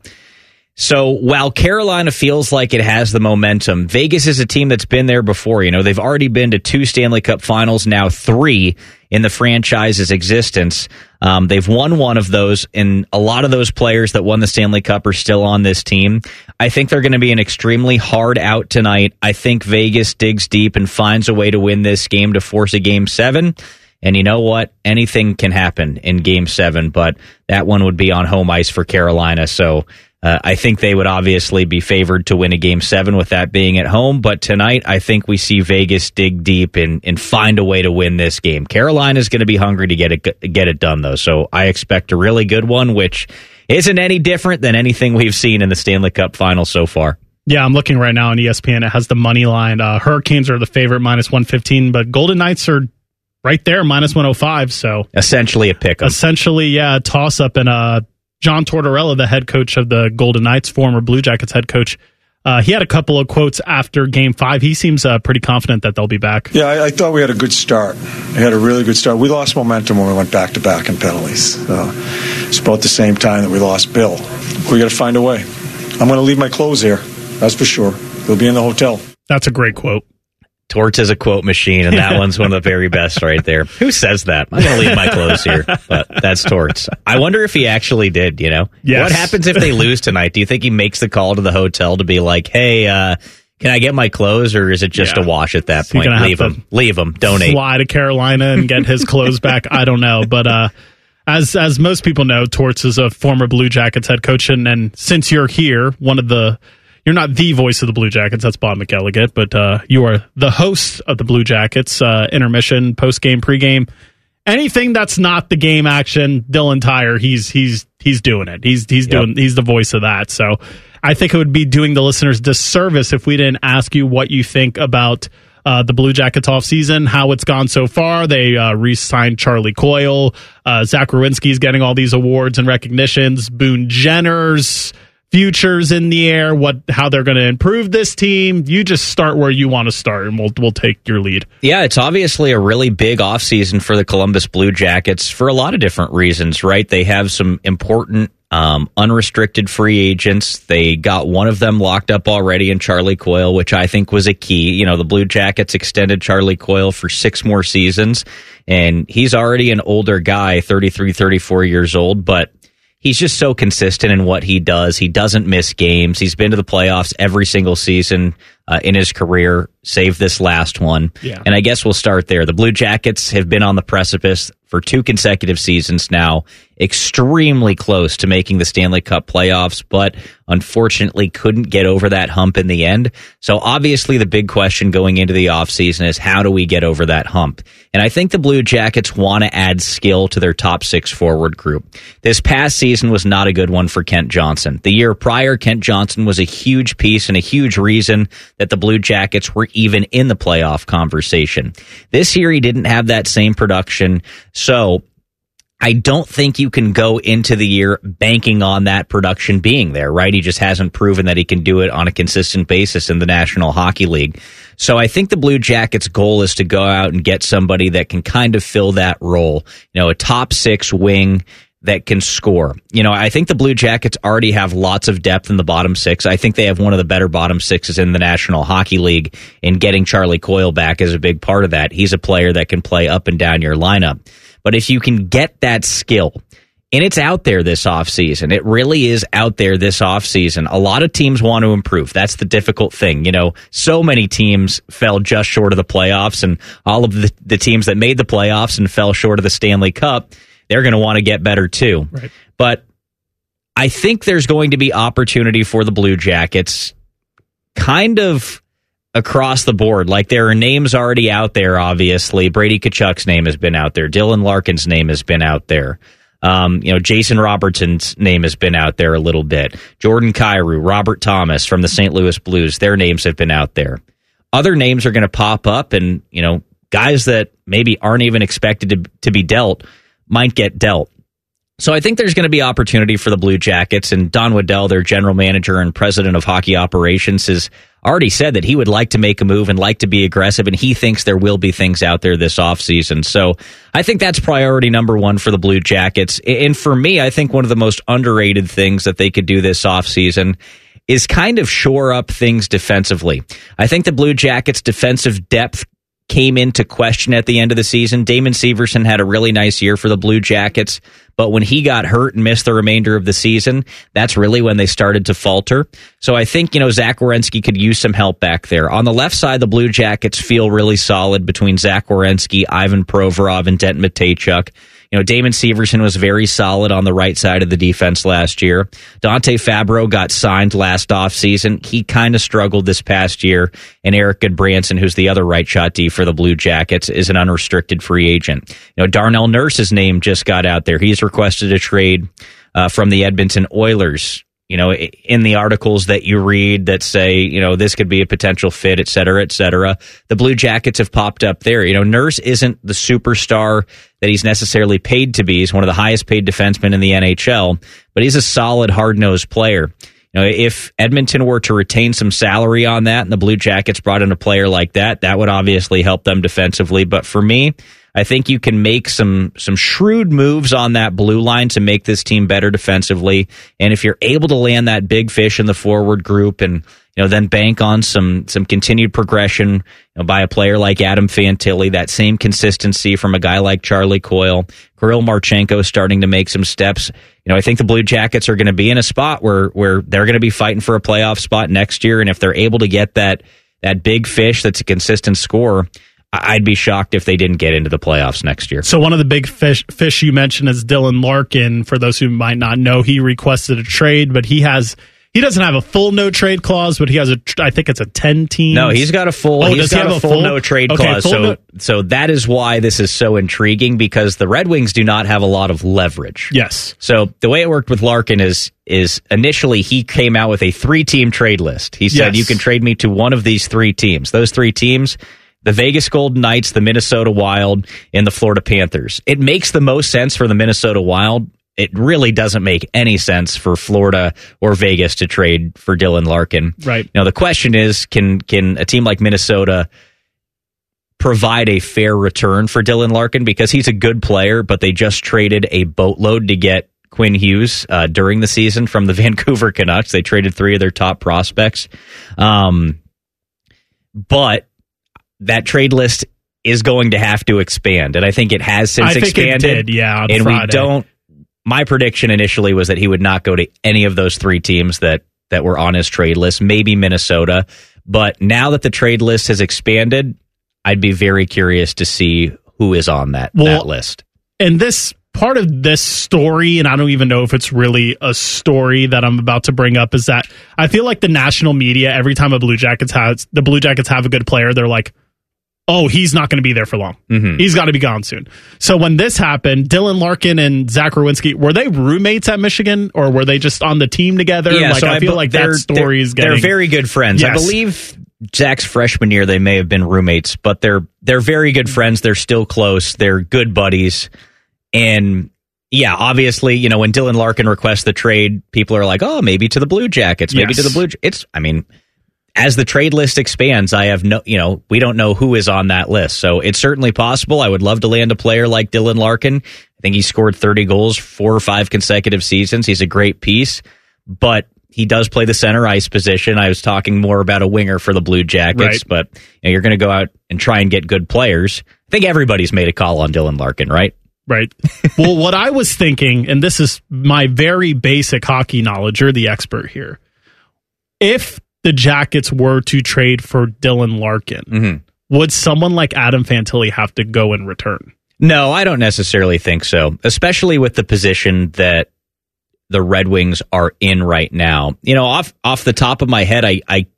So while Carolina feels like it has the momentum, Vegas is a team that's been there before. You know, they've already been to 2 Stanley Cup finals, now 3 in the franchise's existence. They've won one of those, and a lot of those players that won the Stanley Cup are still on this team. I think they're going to be an extremely hard out tonight. I think Vegas digs deep and finds a way to win this game to force a Game 7. And you know what? Anything can happen in Game 7, but that one would be on home ice for Carolina. So I think they would obviously be favored to win a Game 7 with that being at home. But tonight, I think we see Vegas dig deep and find a way to win this game. Carolina's going to be hungry to get it done, though. So I expect a really good one, which isn't any different than anything we've seen in the Stanley Cup final so far. Yeah, I'm looking right now on ESPN. It has the money line. Hurricanes are the favorite, -115, but Golden Knights are right there, -105. So essentially a pick 'em. Essentially, yeah, a toss-up. And John Tortorella, the head coach of the Golden Knights, former Blue Jackets head coach, he had a couple of quotes after Game 5. He seems pretty confident that they'll be back. Yeah, I thought we had a good start. We had a really good start. We lost momentum when we went back-to-back in penalties. It's about the same time that we lost Bill. We got to find a way. I'm going to leave my clothes here, that's for sure. They'll be in the hotel. That's a great quote. Torts is a quote machine, and that one's one of the very best right there. Who says that? I'm going to leave my clothes here, but that's Torts. I wonder if he actually did, you know? Yes. What happens if they lose tonight? Do you think he makes the call to the hotel to be like, hey, can I get my clothes, or is it just a wash at that point? Leave them. Donate. Fly to Carolina and get his clothes back. I don't know, but as most people know, Torts is a former Blue Jackets head coach, and since you're here, you're not the voice of the Blue Jackets, that's Bob McElligott, but you are the host of the Blue Jackets, intermission, post-game, pre-game. Anything that's not the game action, Dylan Tyre, he's doing it. He's the voice of that. So I think it would be doing the listeners disservice if we didn't ask you what you think about the Blue Jackets offseason, how it's gone so far. They re-signed Charlie Coyle. Zach Werenski's getting all these awards and recognitions. Boone Jenner's futures in the air, how they're going to improve this team. You just start where you want to start, and we'll take your lead. Yeah, it's obviously a really big offseason for the Columbus Blue Jackets for a lot of different reasons, right? They have some important unrestricted free agents. They got one of them locked up already in Charlie Coyle, which I think was a key. You know, the Blue Jackets extended Charlie Coyle for 6 more seasons, and he's already an older guy, 33, 34 years old, but he's just so consistent in what he does. He doesn't miss games. He's been to the playoffs every single season in his career, save this last one. Yeah. And I guess we'll start there. The Blue Jackets have been on the precipice for 2 consecutive seasons now, extremely close to making the Stanley Cup playoffs, but unfortunately couldn't get over that hump in the end. So obviously the big question going into the offseason is, how do we get over that hump? And I think the Blue Jackets want to add skill to their top 6 forward group. This past season was not a good one for Kent Johnson. The year prior, Kent Johnson was a huge piece and a huge reason that the Blue Jackets were even in the playoff conversation. This year, he didn't have that same production, so I don't think you can go into the year banking on that production being there, right? He just hasn't proven that he can do it on a consistent basis in the National Hockey League. So I think the Blue Jackets' goal is to go out and get somebody that can kind of fill that role, you know, a top 6 wing that can score. You know, I think the Blue Jackets already have lots of depth in the bottom 6. I think they have one of the better bottom 6s in the National Hockey League, and getting Charlie Coyle back is a big part of that. He's a player that can play up and down your lineup. But if you can get that skill, and it's out there this offseason, it really is out there this offseason. A lot of teams want to improve. That's the difficult thing. You know, so many teams fell just short of the playoffs, and all of the teams that made the playoffs and fell short of the Stanley Cup, they're going to want to get better too. Right. But I think there's going to be opportunity for the Blue Jackets kind of across the board. Like, there are names already out there, obviously. Brady Tkachuk's name has been out there. Dylan Larkin's name has been out there. Jason Robertson's name has been out there a little bit. Jordan Kyrou, Robert Thomas from the St. Louis Blues, their names have been out there. Other names are going to pop up, and, you know, guys that maybe aren't even expected to be dealt might get dealt. So I think there's going to be opportunity for the Blue Jackets, and Don Waddell, their general manager and president of hockey operations, has already said that he would like to make a move and like to be aggressive, and he thinks there will be things out there this offseason. So I think that's priority number one for the Blue Jackets. And for me, I think one of the most underrated things that they could do this offseason is kind of shore up things defensively. I think the Blue Jackets' defensive depth came into question at the end of the season. Damon Severson had a really nice year for the Blue Jackets, but when he got hurt and missed the remainder of the season, that's really when they started to falter. So I think, Zach Werenski could use some help back there. On the left side, the Blue Jackets feel really solid between Zach Werenski, Ivan Provorov, and Denton Mateychuk. Damon Severson was very solid on the right side of the defense last year. Dante Fabro got signed last offseason. He kind of struggled this past year. And Eric Goodbranson, who's the other right shot D for the Blue Jackets, is an unrestricted free agent. Darnell Nurse's name just got out there. He's requested a trade from the Edmonton Oilers. In the articles that you read that say, this could be a potential fit, et cetera, the Blue Jackets have popped up there. Nurse isn't the superstar that he's necessarily paid to be. He's one of the highest paid defensemen in the NHL, but he's a solid, hard-nosed player. If Edmonton were to retain some salary on that and the Blue Jackets brought in a player like that, that would obviously help them defensively. But for me, I think you can make some shrewd moves on that blue line to make this team better defensively. And if you're able to land that big fish in the forward group and then bank on some continued progression by a player like Adam Fantilli, that same consistency from a guy like Charlie Coyle, Kirill Marchenko starting to make some steps. I think the Blue Jackets are going to be in a spot where they're going to be fighting for a playoff spot next year. And if they're able to get that big fish that's a consistent scorer, I'd be shocked if they didn't get into the playoffs next year. So one of the big fish you mentioned is Dylan Larkin. For those who might not know, he requested a trade, but he doesn't have a full no trade clause, but he has I think it's a 10 team. No, he's got a full. He's got a full no trade clause. So that is why this is so intriguing, because the Red Wings do not have a lot of leverage. Yes. So the way it worked with Larkin is initially he came out with a 3-team trade list. He said, You can trade me to one of these 3 teams. Those 3 teams: the Vegas Golden Knights, the Minnesota Wild, and the Florida Panthers. It makes the most sense for the Minnesota Wild. It really doesn't make any sense for Florida or Vegas to trade for Dylan Larkin. Right. Now, the question is, can a team like Minnesota provide a fair return for Dylan Larkin? Because he's a good player, but they just traded a boatload to get Quinn Hughes during the season from the Vancouver Canucks. They traded 3 of their top prospects. But that trade list is going to have to expand, and I think it has since expanded. It did, yeah. And Friday. we don't. My prediction initially was that he would not go to any of those 3 teams that were on his trade list, maybe Minnesota. But now that the trade list has expanded, I'd be very curious to see who is on that list. And this part of this story, and I don't even know if it's really a story that I'm about to bring up, is that I feel like the national media, every time the Blue Jackets have a good player, they're like, oh, he's not going to be there for long. Mm-hmm. He's got to be gone soon. So when this happened, Dylan Larkin and Zach Werenski, were they roommates at Michigan, or were they just on the team together? Yeah, so I feel like that story is getting... They're very good friends. Yes. I believe Zach's freshman year, they may have been roommates, but they're very good friends. They're still close. They're good buddies. And yeah, obviously, when Dylan Larkin requests the trade, people are like, oh, maybe to the Blue Jackets, maybe to the Blue Jackets. As the trade list expands, we don't know who is on that list. So it's certainly possible. I would love to land a player like Dylan Larkin. I think he scored 30 goals 4 or 5 consecutive seasons. He's a great piece, but he does play the center ice position. I was talking more about a winger for the Blue Jackets, right. But you're going to go out and try and get good players. I think everybody's made a call on Dylan Larkin, right? Right. Well, what I was thinking, and this is my very basic hockey knowledge, you're the expert here. If the Jackets were to trade for Dylan Larkin, would someone like Adam Fantilli have to go in return? No, I don't necessarily think so, especially with the position that the Red Wings are in right now. Off the top of my head,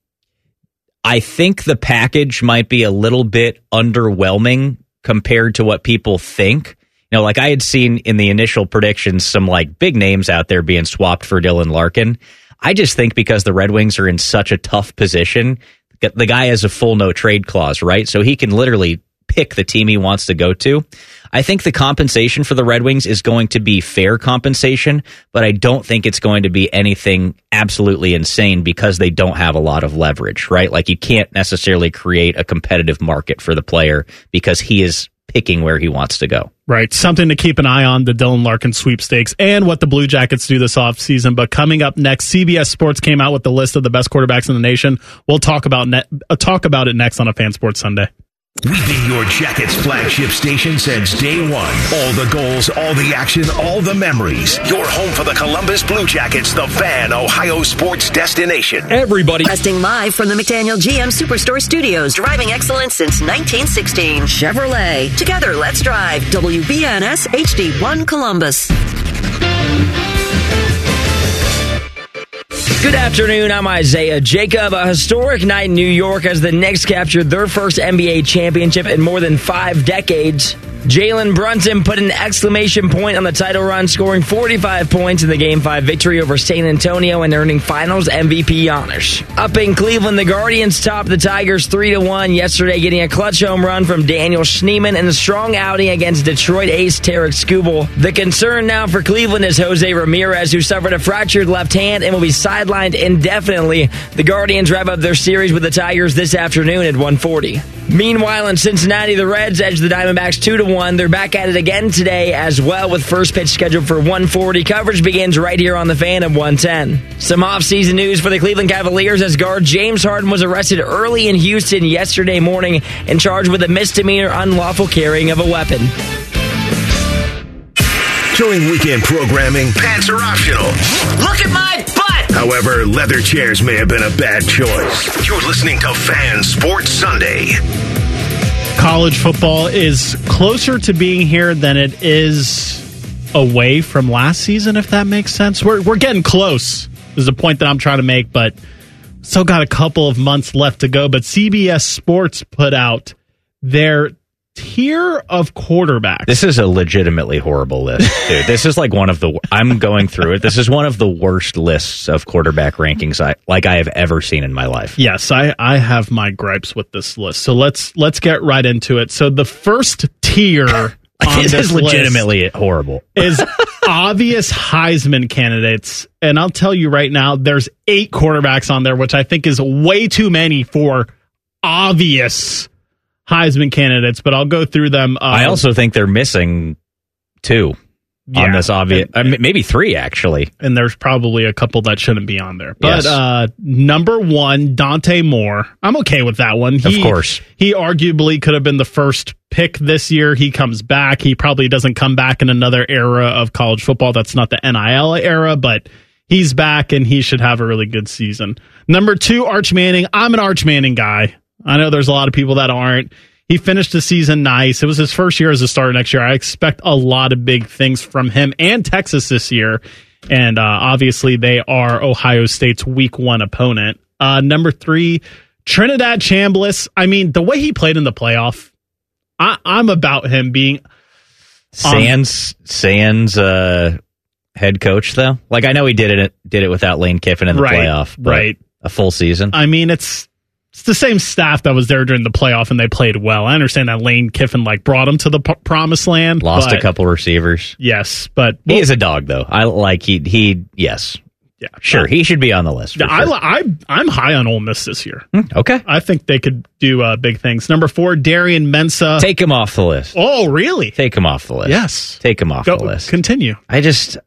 I think the package might be a little bit underwhelming compared to what people think. Like I had seen in the initial predictions, some like big names out there being swapped for Dylan Larkin. I just think because the Red Wings are in such a tough position, the guy has a full no trade clause, right? So he can literally pick the team he wants to go to. I think the compensation for the Red Wings is going to be fair compensation, but I don't think it's going to be anything absolutely insane because they don't have a lot of leverage, right? Like you can't necessarily create a competitive market for the player because he is picking where he wants to go. Right. Something to keep an eye on, the Dylan Larkin sweepstakes and what the Blue Jackets do this offseason. But coming up next, CBS Sports came out with the list of the best quarterbacks in the nation. We'll talk about it next on a Fan Sports Sunday. We've been your Jackets flagship station since day one. All the goals, all the action, all the memories. Your home for the Columbus Blue Jackets, the Fan, Ohio sports destination. Everybody. Broadcasting live from the McDaniel GM Superstore Studios. Driving excellence since 1916. Chevrolet. Together, let's drive. WBNS HD1 Columbus. Good afternoon, I'm Isaiah Jacob. A historic night in New York as the Knicks captured their first NBA championship in more than 5 decades. Jalen Brunson put an exclamation point on the title run, scoring 45 points in the Game 5 victory over San Antonio and earning Finals MVP honors. Up in Cleveland, the Guardians topped the Tigers 3-1 yesterday, getting a clutch home run from Daniel Schneemann and a strong outing against Detroit ace Tarek Skubal. The concern now for Cleveland is Jose Ramirez, who suffered a fractured left hand and will be sidelined indefinitely. The Guardians wrap up their series with the Tigers this afternoon at 1:40. Meanwhile, in Cincinnati, the Reds edged the Diamondbacks 2-1. They're back at it again today as well, with first pitch scheduled for 1:40. Coverage begins right here on the Fan at 1:10. Some offseason news for the Cleveland Cavaliers as guard James Harden was arrested early in Houston yesterday morning and charged with a misdemeanor unlawful carrying of a weapon. During weekend programming, pants are optional. Look at my butt! However, leather chairs may have been a bad choice. You're listening to Fan Sports Sunday. College football is closer to being here than it is away from last season, if that makes sense. We're getting close, is the point that I'm trying to make, but still got a couple of months left to go. But CBS Sports put out their tier of quarterbacks. This is a legitimately horrible list, dude. This is like I'm going through it. This is one of the worst lists of quarterback rankings I have ever seen in my life. Yes, I have my gripes with this list. So let's get right into it. So the first tier on this this is legitimately horrible. Is obvious Heisman candidates. And I'll tell you right now, there's 8 quarterbacks on there, which I think is way too many for obvious Heisman candidates, but I'll go through them. I also think they're missing 2 on this obvious, maybe 3 actually. And there's probably a couple that shouldn't be on there. But yes. Number 1, Dante Moore. I'm okay with that one. Of course. He arguably could have been the first pick this year. He comes back. He probably doesn't come back in another era of college football. That's not the NIL era, but he's back and he should have a really good season. Number 2, Arch Manning. I'm an Arch Manning guy. I know there's a lot of people that aren't. He finished the season nice. It was his first year as a starter next year. I expect a lot of big things from him and Texas this year. And obviously, they are Ohio State's week 1 opponent. Number 3, Trinidad Chambliss. I mean, the way he played in the playoff, I'm about him being... Sands head coach, though? Like, I know he did it without Lane Kiffin in the playoff. But right. A full season. I mean, it's the same staff that was there during the playoff, and they played well. I understand that Lane Kiffin brought him to the promised land. Lost a couple receivers. Yes, but he is a dog, though. I like he. Yes, yeah, sure. He should be on the list. Sure. I'm high on Ole Miss this year. Okay, I think they could do big things. Number 4, Darian Mensah. Take him off the list. Oh, really? Take him off the list. Yes, take him off the list. Continue. I just.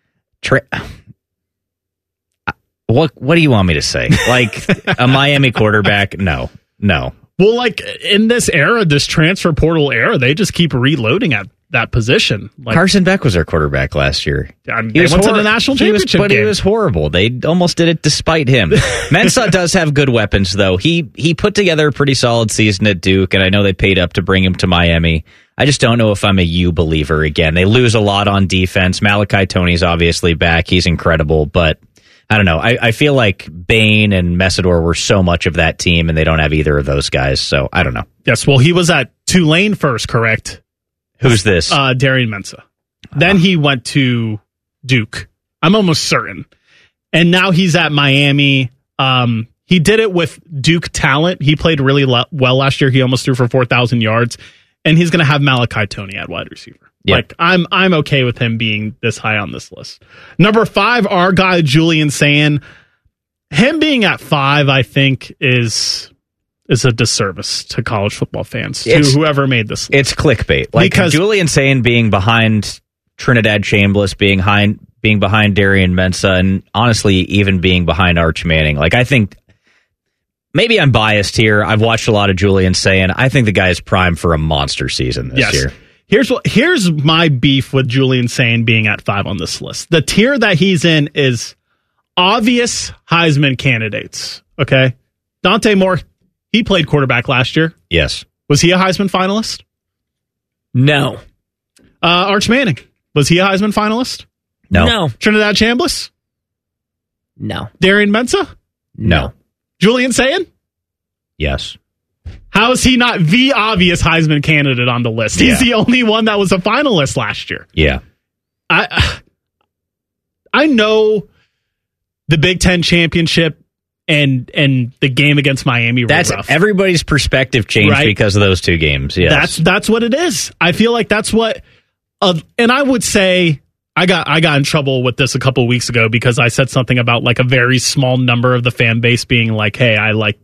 What do you want me to say? Like a Miami quarterback? No. Well, like in this era, this transfer portal era, they just keep reloading at that position. Like, Carson Beck was their quarterback last year. They went to the national championship game. He was horrible. They almost did it despite him. Mensah does have good weapons, though. He put together a pretty solid season at Duke, and I know they paid up to bring him to Miami. I just don't know if I'm a U believer again. They lose a lot on defense. Malachi Toney's obviously back. He's incredible, but I don't know. I feel like Bain and Messidor were so much of that team, and they don't have either of those guys, so I don't know. Yes, well, he was at Tulane first, correct? Who's this? Darian Mensah. Then he went to Duke. I'm almost certain. And now he's at Miami. he did it with Duke talent. He played really well last year. He almost threw for 4,000 yards, and he's going to have Malachi Toney at wide receiver. Yep. Like I'm okay with him being this high on this list. Number 5, our guy Julian Sayin. Him being at 5, I think, is a disservice to college football fans, to whoever made this list. It's clickbait. Like, because Julian Sayin being behind Trinidad Chambliss, being behind Darian Mensah, and honestly, even being behind Arch Manning. Like, I think, maybe I'm biased here. I've watched a lot of Julian Sayin. I think the guy is primed for a monster season this year. Here's my beef with Julian Sayin being at 5 on this list. The tier that he's in is obvious Heisman candidates. Okay, Dante Moore, he played quarterback last year. Yes. Was he a Heisman finalist? No. Arch Manning, was he a Heisman finalist? No. Trinidad Chambliss? No. Darian Mensah? No. Julian Sayin? Yes. How is he not the obvious Heisman candidate on the list? He's the only one that was a finalist last year. Yeah. I know the Big Ten championship and the game against Miami were rough. Everybody's perspective changed because of those two games. Yes. That's what it is. I feel like that's what and I would say I got in trouble with this a couple of weeks ago because I said something about like a very small number of the fan base being like, hey,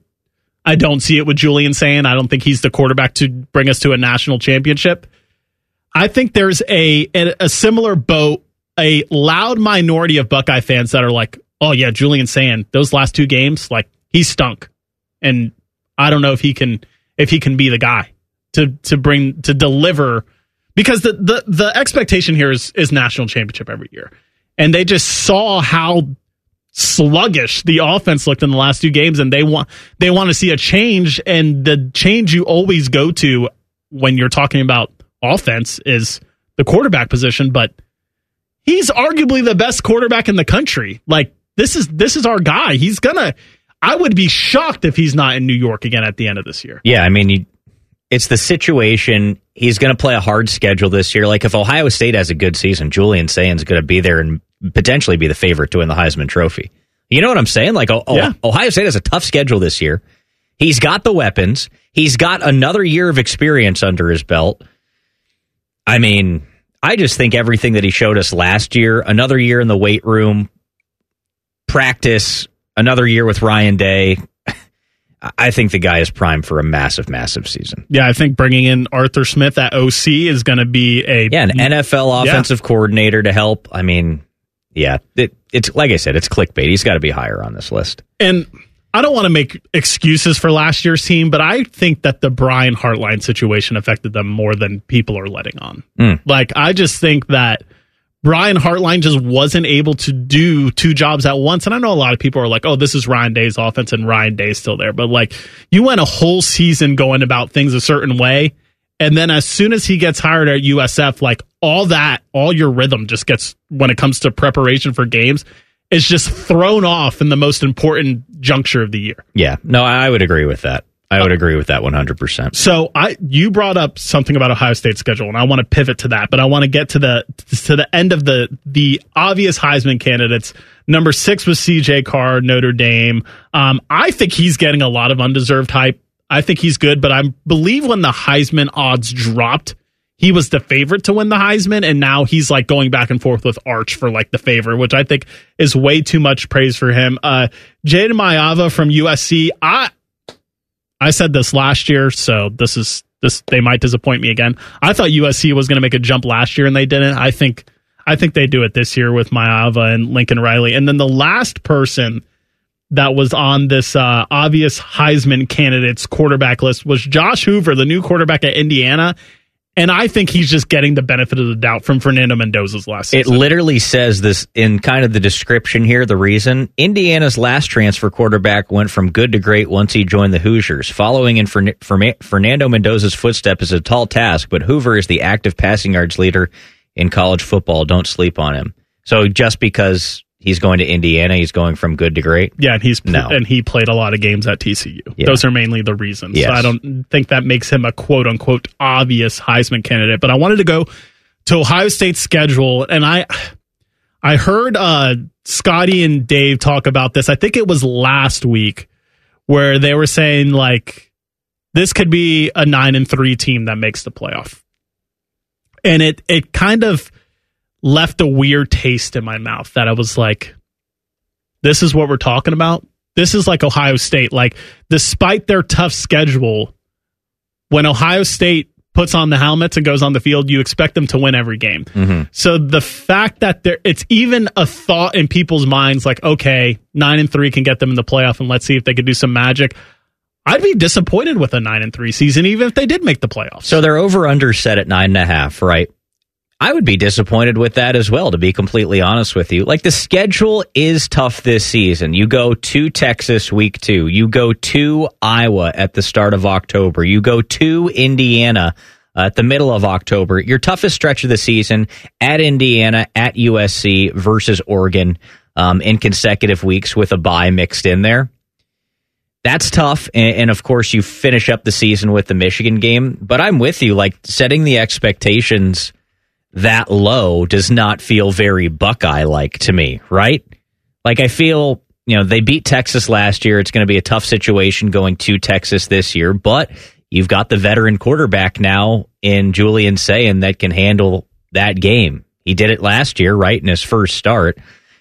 I don't see it with Julian Sayin. I don't think he's the quarterback to bring us to a national championship. I think there's a similar boat, a loud minority of Buckeye fans that are like, oh yeah, Julian Sayin, those last 2 games, like he stunk. And I don't know if he can be the guy to deliver, because the expectation here is national championship every year. And they just saw how sluggish the offense looked in the last 2 games, and they want to see a change. And the change you always go to when you're talking about offense is the quarterback position, but he's arguably the best quarterback in the country. Like, this is our guy. I would be shocked if he's not in New York again at the end of this year. Yeah, I mean, it's the situation. He's going to play a hard schedule this year. Like, if Ohio State has a good season, Julian Sayin's going to be there and potentially be the favorite to win the Heisman Trophy. You know what I'm saying? Like, Ohio State has a tough schedule this year. He's got the weapons. He's got another year of experience under his belt. I mean, I just think everything that he showed us last year, another year in the weight room, practice, another year with Ryan Day, I think the guy is primed for a massive, massive season. Yeah, I think bringing in Arthur Smith at OC is going to be an NFL offensive coordinator to help. I mean, it's like I said, it's clickbait. He's got to be higher on this list. And I don't want to make excuses for last year's team, but I think that the Brian Hartline situation affected them more than people are letting on. Like, I just think that Brian Hartline just wasn't able to do 2 jobs at once. And I know a lot of people are like, oh, this is Ryan Day's offense and Ryan Day's still there. But like, you went a whole season going about things a certain way. And then as soon as he gets hired at USF, like all your rhythm just gets, when it comes to preparation for games, is just thrown off in the most important juncture of the year. Yeah, no, I would agree with that. I would agree with that 100%. So you brought up something about Ohio State's schedule, and I want to pivot to that, but I want to get to the end of the obvious Heisman candidates. Number 6 was CJ Carr, Notre Dame. I think he's getting a lot of undeserved hype. I think he's good, but I believe when the Heisman odds dropped, he was the favorite to win the Heisman, and now he's like going back and forth with Arch for like the favorite, which I think is way too much praise for him. Jaden Maiava from USC. I said this last year, so this they might disappoint me again. I thought USC was going to make a jump last year, and they didn't. I think they do it this year with Maiava and Lincoln Riley. And then the last person that was on this obvious Heisman candidates quarterback list was Josh Hoover, the new quarterback at Indiana. And I think he's just getting the benefit of the doubt from Fernando Mendoza's last season. It literally says this in kind of the description here, the reason. Indiana's last transfer quarterback went from good to great once he joined the Hoosiers. Following in Fernando Mendoza's footsteps is a tall task, but Hoover is the active passing yards leader in college football. Don't sleep on him. So just because he's going to Indiana, he's going from good to great? Yeah, and he played a lot of games at TCU. Yeah. Those are mainly the reasons. Yes. So I don't think that makes him a quote-unquote obvious Heisman candidate. But I wanted to go to Ohio State's schedule, and I heard Scotty and Dave talk about this. I think it was last week where they were saying, like, this could be a 9-3 team that makes the playoff. And it kind of left a weird taste in my mouth that I was like, this is what we're talking about? This is like Ohio State. Like, despite their tough schedule, when Ohio State puts on the helmets and goes on the field, you expect them to win every game. Mm-hmm. So the fact that it's even a thought in people's minds, like, okay, 9-3 can get them in the playoff, and let's see if they could do some magic. I'd be disappointed with a 9-3 season, even if they did make the playoffs. So they're over-under set at 9.5, right? I would be disappointed with that as well, to be completely honest with you. Like, the schedule is tough this season. You go to Texas week 2. You go to Iowa at the start of October. You go to Indiana at the middle of October. Your toughest stretch of the season at Indiana, at USC versus Oregon in consecutive weeks with a bye mixed in there. That's tough. And of course, you finish up the season with the Michigan game. But I'm with you. Like, setting the expectations that low does not feel very Buckeye-like to me, right? Like, I feel, they beat Texas last year. It's going to be a tough situation going to Texas this year, but you've got the veteran quarterback now in Julian Sayin that can handle that game. He did it last year, right, in his first start.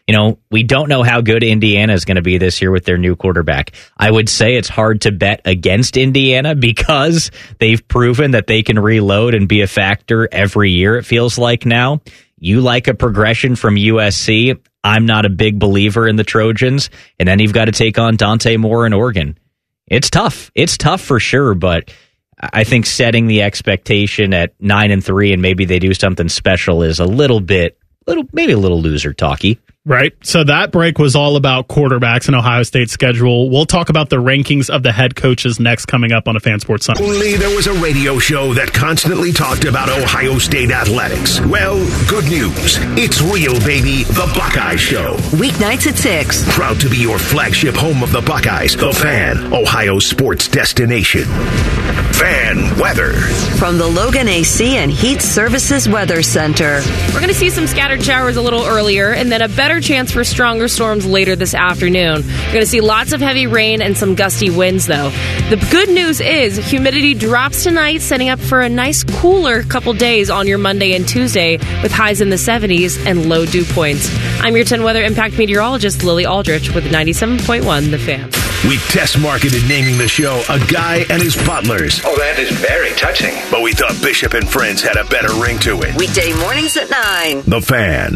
We don't know how good Indiana is going to be this year with their new quarterback. I would say it's hard to bet against Indiana because they've proven that they can reload and be a factor every year, it feels like now. You like a progression from USC. I'm not a big believer in the Trojans. And then you've got to take on Dante Moore in Oregon. It's tough. It's tough for sure, but I think setting the expectation at 9-3 and maybe they do something special is maybe a little loser talky. Right. So that break was all about quarterbacks and Ohio State's schedule. We'll talk about the rankings of the head coaches next, coming up on a Fan Sports Sunday. Only there was a radio show that constantly talked about Ohio State athletics. Well, good news. It's real, baby. The Buckeye Show. Weeknights at 6. Proud to be your flagship home of the Buckeyes, The Fan, Ohio sports destination. Fan weather. From the Logan AC and Heat Services Weather Center. We're going to see some scattered showers a little earlier, and then a better chance for stronger storms later this afternoon. You're going to see lots of heavy rain and some gusty winds, though. The good news is humidity drops tonight, setting up for a nice cooler couple days on your Monday and Tuesday with highs in the 70s and low dew points. I'm your 10 Weather Impact meteorologist, Lily Aldrich, with 97.1 The Fan. We test marketed naming the show A Guy and His Butlers. Oh, that is very touching. But we thought Bishop and Friends had a better ring to it. Weekday mornings at 9. The Fan.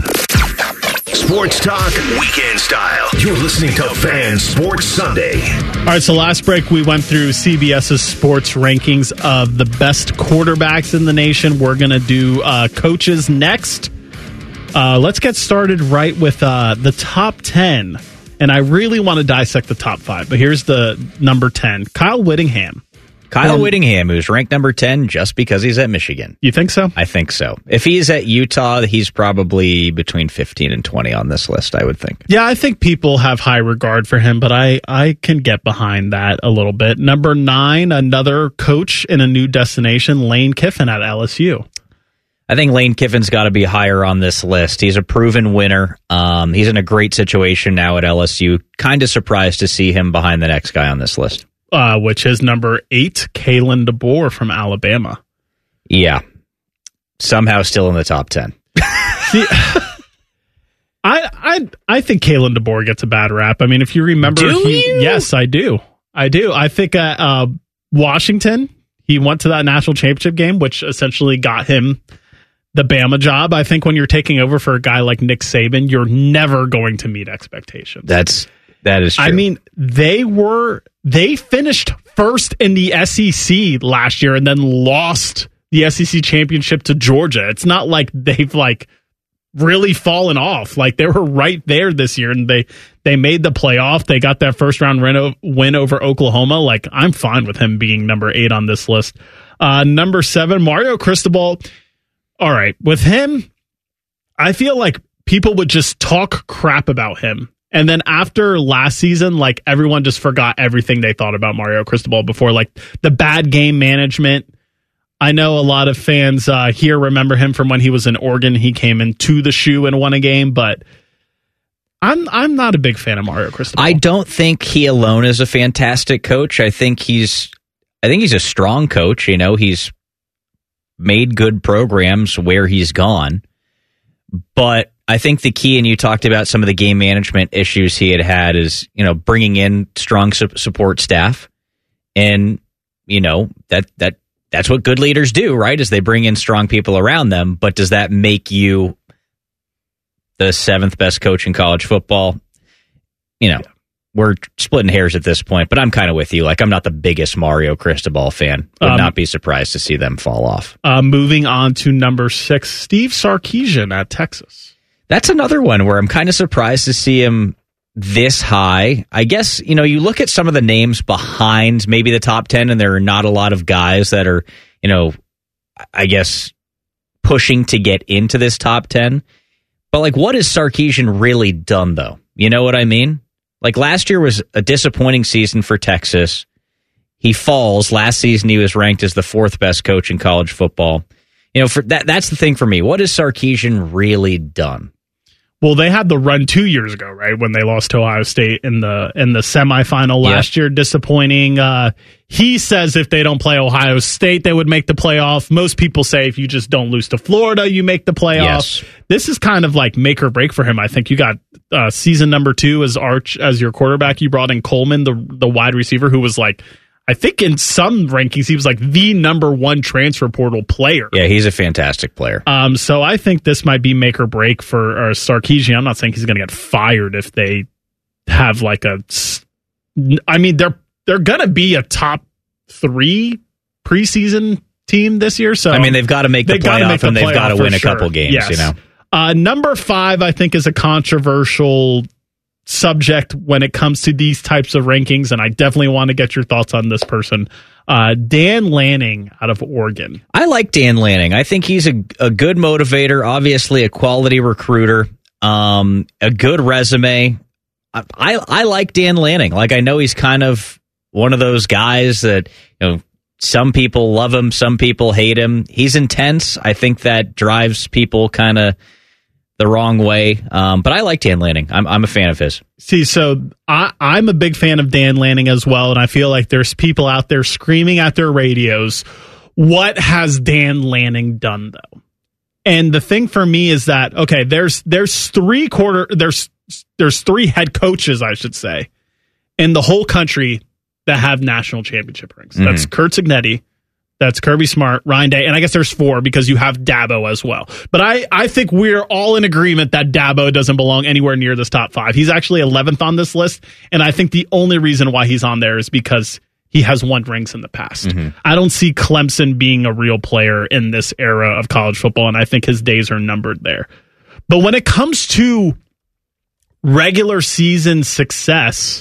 Sports talk, weekend style. You're listening to Fan Sports Sunday. All right, so last break we went through CBS's sports rankings of the best quarterbacks in the nation. We're going to do coaches next. Let's get started right with the top 10. And I really want to dissect the top 5, but here's the number 10, Kyle Whittingham. Whittingham, who's ranked number 10 just because he's at Michigan. You think so? I think so. If he's at Utah, he's probably between 15 and 20 on this list, I would think. Yeah, I think people have high regard for him, but I can get behind that a little bit. Number 9, another coach in a new destination, Lane Kiffin at LSU. I think Lane Kiffin's got to be higher on this list. He's a proven winner. He's in a great situation now at LSU. Kind of surprised to see him behind the next guy on this list. Which is number 8, Kalen DeBoer from Alabama. Yeah. Somehow still in the top 10. See, I think Kalen DeBoer gets a bad rap. I mean, if you remember... Yes, I do. I think at Washington, he went to that national championship game, which essentially got him the Bama job. I think when you're taking over for a guy like Nick Saban, you're never going to meet expectations. That is true. I mean, they finished first in the SEC last year and then lost the SEC championship to Georgia. It's not like they've really fallen off. Like, they were right there this year, and they made the playoff. They got that first round win over Oklahoma. Like, I'm fine with him being number 8 on this list. Number 7, Mario Cristobal. All right, with him, I feel like people would just talk crap about him. And then after last season, like, everyone just forgot everything they thought about Mario Cristobal before, like the bad game management. I know a lot of fans here remember him from when he was in Oregon. He came into the shoe and won a game, but I'm not a big fan of Mario Cristobal. I don't think he alone is a fantastic coach. I think he's a strong coach. You know, he's made good programs where he's gone. But I think the key, and you talked about some of the game management issues he had is, you know, bringing in strong support staff. And, you know, that's what good leaders do, right? Is they bring in strong people around them. But does that make you the 7th best coach in college football? You know, we're splitting hairs at this point, but I'm kind of with you. Like, I'm not the biggest Mario Cristobal fan. Would not be surprised to see them fall off. Moving on to number 6, Steve Sarkisian at Texas. That's another one where I'm kind of surprised to see him this high. I guess, you know, you look at some of the names behind maybe the top 10, and there are not a lot of guys that are, you know, I guess pushing to get into this top 10. But, like, what has Sarkisian really done, though? You know what I mean? Like, last year was a disappointing season for Texas. He falls. Last season, he was ranked as the 4th best coach in college football. You know, that's the thing for me. What has Sarkisian really done? Well, they had the run 2 years ago, right, when they lost to Ohio State in the semifinal last year. Disappointing. He says if they don't play Ohio State, they would make the playoff. Most people say if you just don't lose to Florida, you make the playoff. Yes. This is kind of like make or break for him. I think you got season number 2 as Arch as your quarterback. You brought in Coleman, the wide receiver, who was like, I think in some rankings, he was like the number 1 transfer portal player. Yeah, he's a fantastic player. So I think this might be make or break for Sarkisian. I'm not saying he's going to get fired if they have like I mean, they're going to be a top 3 preseason team this year. So I mean, they've got to make the playoff, and they've got to win a couple games. Yes. You know, number 5, I think, is a controversial subject when it comes to these types of rankings, and I definitely want to get your thoughts on this person. Dan Lanning out of Oregon. I like Dan Lanning. I think he's a good motivator, obviously a quality recruiter, a good resume. I like Dan Lanning. Like, I know he's kind of one of those guys that, you know, some people love him, some people hate him. He's intense. I think that drives people kind of the wrong way. But I like Dan Lanning. I'm a fan of his. See, so I'm a big fan of Dan Lanning as well, and I feel like there's people out there screaming at their radios, what has Dan Lanning done, though? And the thing for me is that, okay, there's 3 head coaches, I should say, in the whole country that have national championship rings. Mm-hmm. That's Curt Cignetti, that's Kirby Smart, Ryan Day, and I guess there's 4 because you have Dabo as well. But I think we're all in agreement that Dabo doesn't belong anywhere near this top 5. He's actually 11th on this list, and I think the only reason why he's on there is because he has won rings in the past. Mm-hmm. I don't see Clemson being a real player in this era of college football, and I think his days are numbered there. But when it comes to regular season success,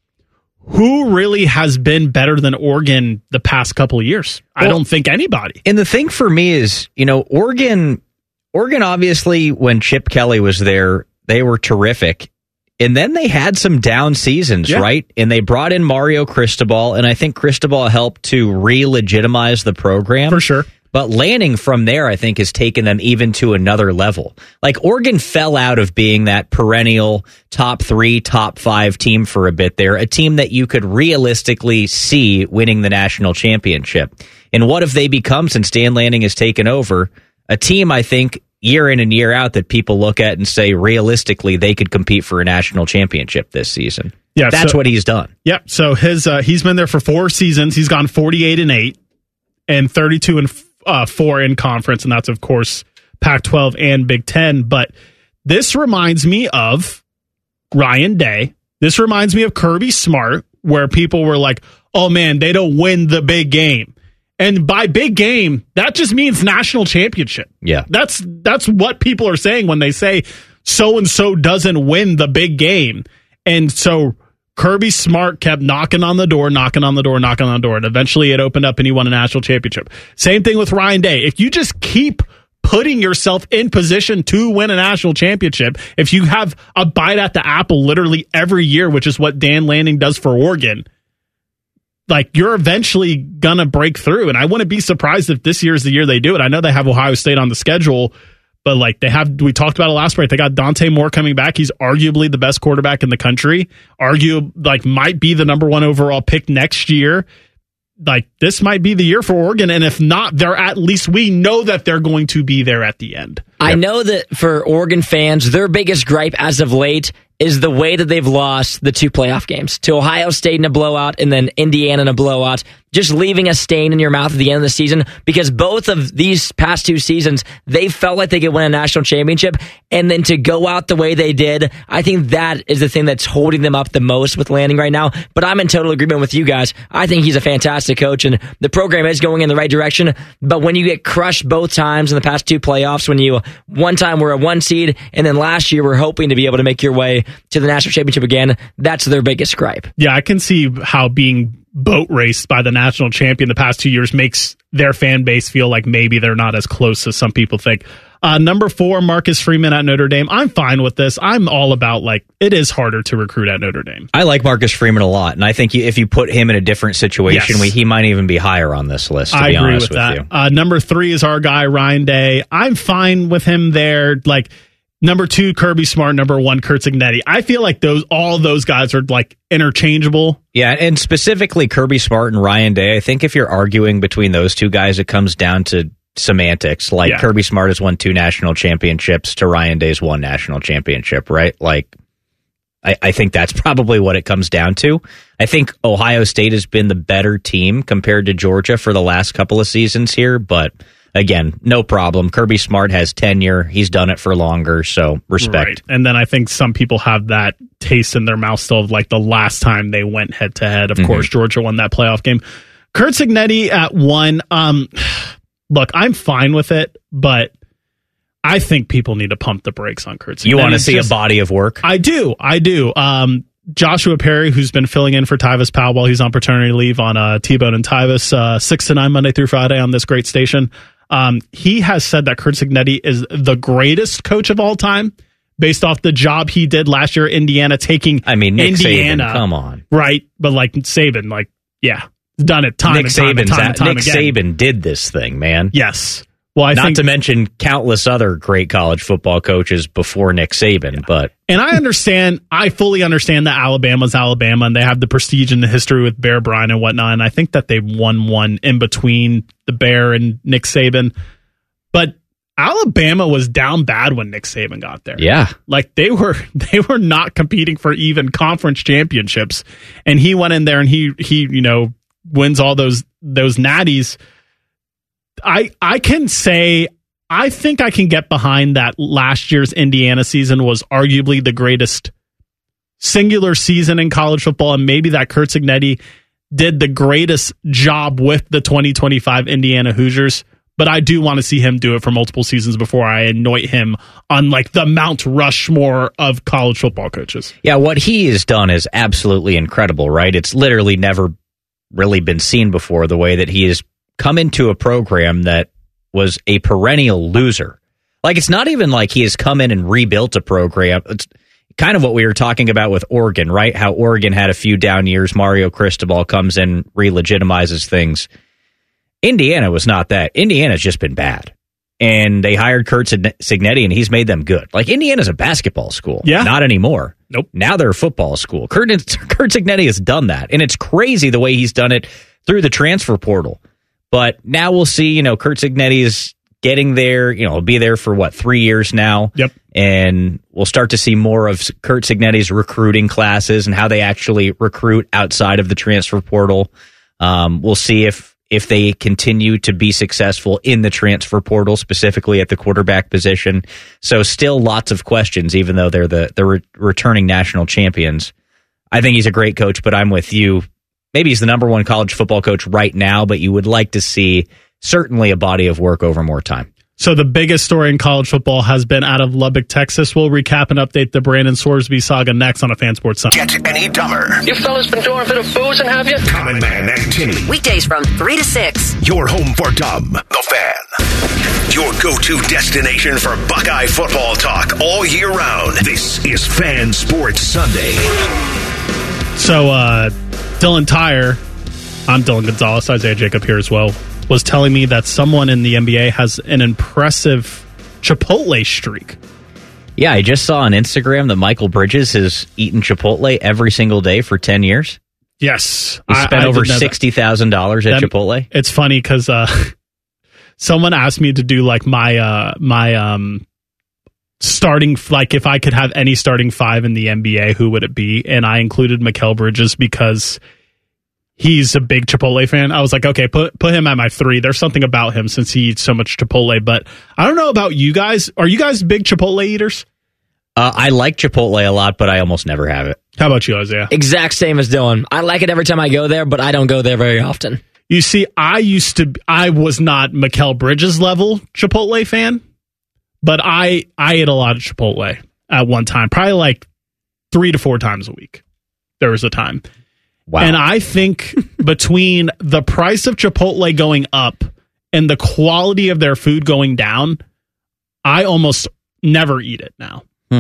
who really has been better than Oregon the past couple of years? Well, I don't think anybody. And the thing for me is, you know, Oregon obviously, when Chip Kelly was there, they were terrific. And then they had some down seasons, right? And they brought in Mario Cristobal, and I think Cristobal helped to re-legitimize the program. For sure. But Lanning from there, I think, has taken them even to another level. Like, Oregon fell out of being that perennial top 3, top 5 team for a bit there, a team that you could realistically see winning the national championship. And what have they become since Dan Lanning has taken over? A team, I think, year in and year out that people look at and say, realistically, they could compete for a national championship this season. Yeah, that's what he's done. Yeah, so he's been there for 4 seasons. He's gone 48-8 and 32-4 in conference, and that's, of course, Pac-12 and Big Ten. But this reminds me of Ryan Day. This reminds me of Kirby Smart, where people were like, oh, man, they don't win the big game. And by big game, that just means national championship. Yeah. That's what people are saying when they say so-and-so doesn't win the big game. And so Kirby Smart kept knocking on the door, and eventually it opened up and he won a national championship. Same thing with Ryan Day. If you just keep putting yourself in position to win a national championship, if you have a bite at the apple literally every year, which is what Dan Lanning does for Oregon, like, you're eventually going to break through. And I wouldn't be surprised if this year is the year they do it. I know they have Ohio State on the schedule, But like we talked about it last break. They got Dante Moore coming back. He's arguably the best quarterback in the country. Might be the number 1 overall pick next year. Like, this might be the year for Oregon, and if not, we know that they're going to be there at the end. I know that for Oregon fans, their biggest gripe as of late is the way that they've lost the 2 playoff games to Ohio State in a blowout and then Indiana in a blowout, just leaving a stain in your mouth at the end of the season, because both of these past 2 seasons, they felt like they could win a national championship, and then to go out the way they did, I think that is the thing that's holding them up the most with Lanning right now. But I'm in total agreement with you guys. I think he's a fantastic coach, and the program is going in the right direction. But when you get crushed both times in the past 2 playoffs, when you one time were a 1 seed, and then last year we're hoping to be able to make your way to the national championship again, that's their biggest gripe. Yeah, I can see how being boat raced by the national champion the past 2 years makes their fan base feel like maybe they're not as close as some people think. Number 4, Marcus Freeman at Notre Dame. I'm fine with this. I'm all about, it is harder to recruit at Notre Dame. I like Marcus Freeman a lot, and I think if you put him in a different situation, he might even be higher on this list, to be honest with you. Number 3 is our guy, Ryan Day. I'm fine with him there. Number 2, Kirby Smart. Number 1, Curt Cignetti. I feel like all those guys are interchangeable. Yeah, and specifically Kirby Smart and Ryan Day. I think if you're arguing between those 2 guys, it comes down to semantics. Kirby Smart has won 2 national championships to Ryan Day's 1 national championship, right? I think that's probably what it comes down to. I think Ohio State has been the better team compared to Georgia for the last couple of seasons here, but again, no problem. Kirby Smart has tenure. He's done it for longer, so respect. Right. And then I think some people have that taste in their mouth still of the last time they went head-to-head. Of course, Georgia won that playoff game. Curt Cignetti at 1. Look, I'm fine with it, but I think people need to pump the brakes on Curt Cignetti. You want to see a body of work? I do. Joshua Perry, who's been filling in for Tyvis Powell while he's on paternity leave on T-Bone and Tyvis, 6 to 9 Monday through Friday on this great station. He has said that Curt Cignetti is the greatest coach of all time based off the job he did last year at Indiana, taking Nick Indiana. Saban, come on. Right, but Saban, done it time Nick and time Nick again. Saban did this thing, man. Yes. Well, Not to mention countless other great college football coaches before Nick Saban, but... And I fully understand that Alabama's Alabama, and they have the prestige and the history with Bear Bryant and whatnot, and I think that they won one in between the Bear and Nick Saban. But Alabama was down bad when Nick Saban got there. Yeah. They were not competing for even conference championships, and he went in there and he wins all those natties. I can say I think I can get behind that last year's Indiana season was arguably the greatest singular season in college football, and maybe that Curt Cignetti did the greatest job with the 2025 Indiana Hoosiers. But I do want to see him do it for multiple seasons before I anoint him on the Mount Rushmore of college football coaches. Yeah, what he has done is absolutely incredible, right? It's literally never really been seen before, the way that he has come into a program that was a perennial loser. It's not even like he has come in and rebuilt a program. It's kind of what we were talking about with Oregon, right? How Oregon had a few down years. Mario Cristobal comes in, re-legitimizes things. Indiana was not that. Indiana's just been bad. And they hired Curt Cignetti, and he's made them good. Indiana's a basketball school. Yeah. Not anymore. Nope. Now they're a football school. Curt Cignetti has done that. And it's crazy the way he's done it through the transfer portal. But now we'll see, Curt Cignetti is getting there. He'll be there for 3 years now. Yep. And we'll start to see more of Curt Cignetti's recruiting classes and how they actually recruit outside of the transfer portal. We'll see if they continue to be successful in the transfer portal, specifically at the quarterback position. So still lots of questions, even though they're the returning national champions. I think he's a great coach, but I'm with you. Maybe he's the number one college football coach right now, but you would like to see certainly a body of work over more time. So the biggest story in college football has been out of Lubbock, Texas. We'll recap and update the Brandon Sorsby saga next on a Fan Sports Sunday. Get any dumber. You fellas been doing a bit of boozing, have you? Common Man and Tinny. Weekdays from 3 to 6. Your home for dumb. The Fan. Your go-to destination for Buckeye football talk all year round. This is Fan Sports Sunday. So, Dylan Tyre, I'm Dylan Gonzalez, Isaiah Jacob here as well, was telling me that someone in the NBA has an impressive Chipotle streak. Yeah, I just saw on Instagram that Michael Bridges has eaten Chipotle every single day for 10 years. Yes. He spent over $60,000 at Chipotle. It's funny because someone asked me to do like my starting, like if I could have any starting five in the NBA, who would it be? And I included Mikal Bridges because he's a big Chipotle fan. I was like, okay, put him at my 3. There's something about him since he eats so much Chipotle. But I don't know about you guys. Are you guys big Chipotle eaters? I like Chipotle a lot, but I almost never have it. How about you, Isaiah? Exact same as Dylan. I like it every time I go there, but I don't go there very often. You see, I was not Mikal Bridges level Chipotle fan, but I ate a lot of Chipotle at one time, probably like 3 to 4 times a week. There was a time. Wow. And I think between the price of Chipotle going up and the quality of their food going down, I almost never eat it now.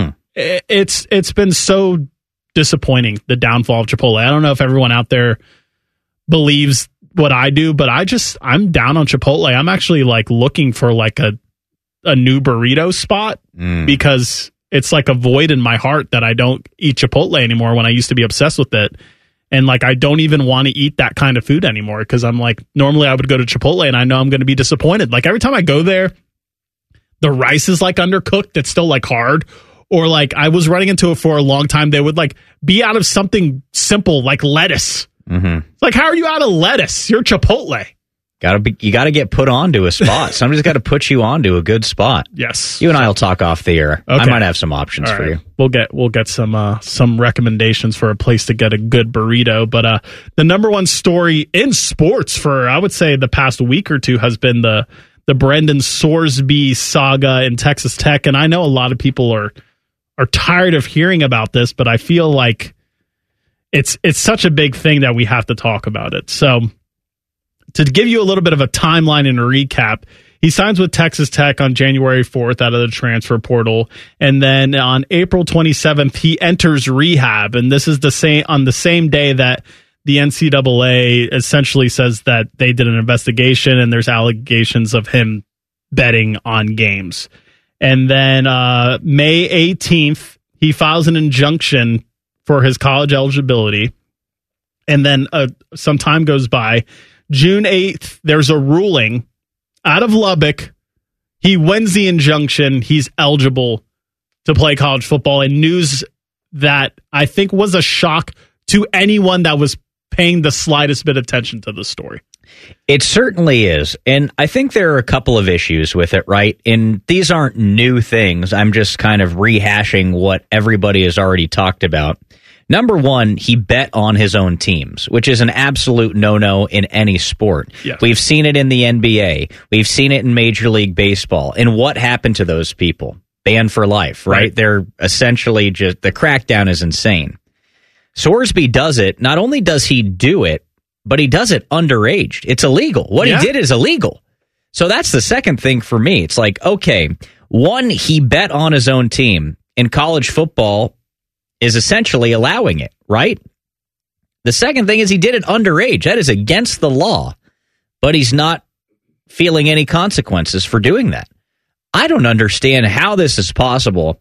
It's been so disappointing, the downfall of Chipotle. I don't know if everyone out there believes what I do, but I'm down on Chipotle. I'm actually like looking for like a new burrito spot because it's like a void in my heart that I don't eat Chipotle anymore when I used to be obsessed with it. And like, I don't even want to eat that kind of food anymore because I'm like, normally I would go to Chipotle and I know I'm going to be disappointed. Like every time I go there, the rice is like undercooked. It's still like hard. Or like I was running into it for a long time. They would like be out of something simple like lettuce. It's like, how are you out of lettuce? You're Chipotle. You got to get put onto a spot. Somebody's got to put you onto a good spot. Yes. You and I will talk off the air. Okay. I might have some options for you. We'll get some recommendations for a place to get a good burrito. But the number one story in sports for, I would say, the past week or two has been the Brendan Sorsby saga in Texas Tech. And I know a lot of people are tired of hearing about this, but I feel like it's such a big thing that we have to talk about it. So to give you a little bit of a timeline and a recap, he signs with Texas Tech on January 4th out of the transfer portal. And then on April 27th, he enters rehab. And this is on the same day that the NCAA essentially says that they did an investigation and there's allegations of him betting on games. And then May 18th, he files an injunction for his college eligibility. And then some time goes by. June 8th, there's a ruling out of Lubbock. He wins the injunction. He's eligible to play college football. And news that I think was a shock to anyone that was paying the slightest bit of attention to the story. It certainly is. And I think there are a couple of issues with it, right? And these aren't new things. I'm just kind of rehashing what everybody has already talked about. Number one, he bet on his own teams, which is an absolute no-no in any sport. Yes. We've seen it in the NBA. We've seen it in Major League Baseball. And what happened to those people? Banned for life, right? They're essentially just, the crackdown is insane. Sorsby does it. Not only does he do it, but he does it underage. It's illegal. What he did is illegal. So that's the second thing for me. It's like, okay, one, he bet on his own team. In college football is essentially allowing it, right? The second thing is he did it underage. That is against the law, but he's not feeling any consequences for doing that. I don't understand how this is possible.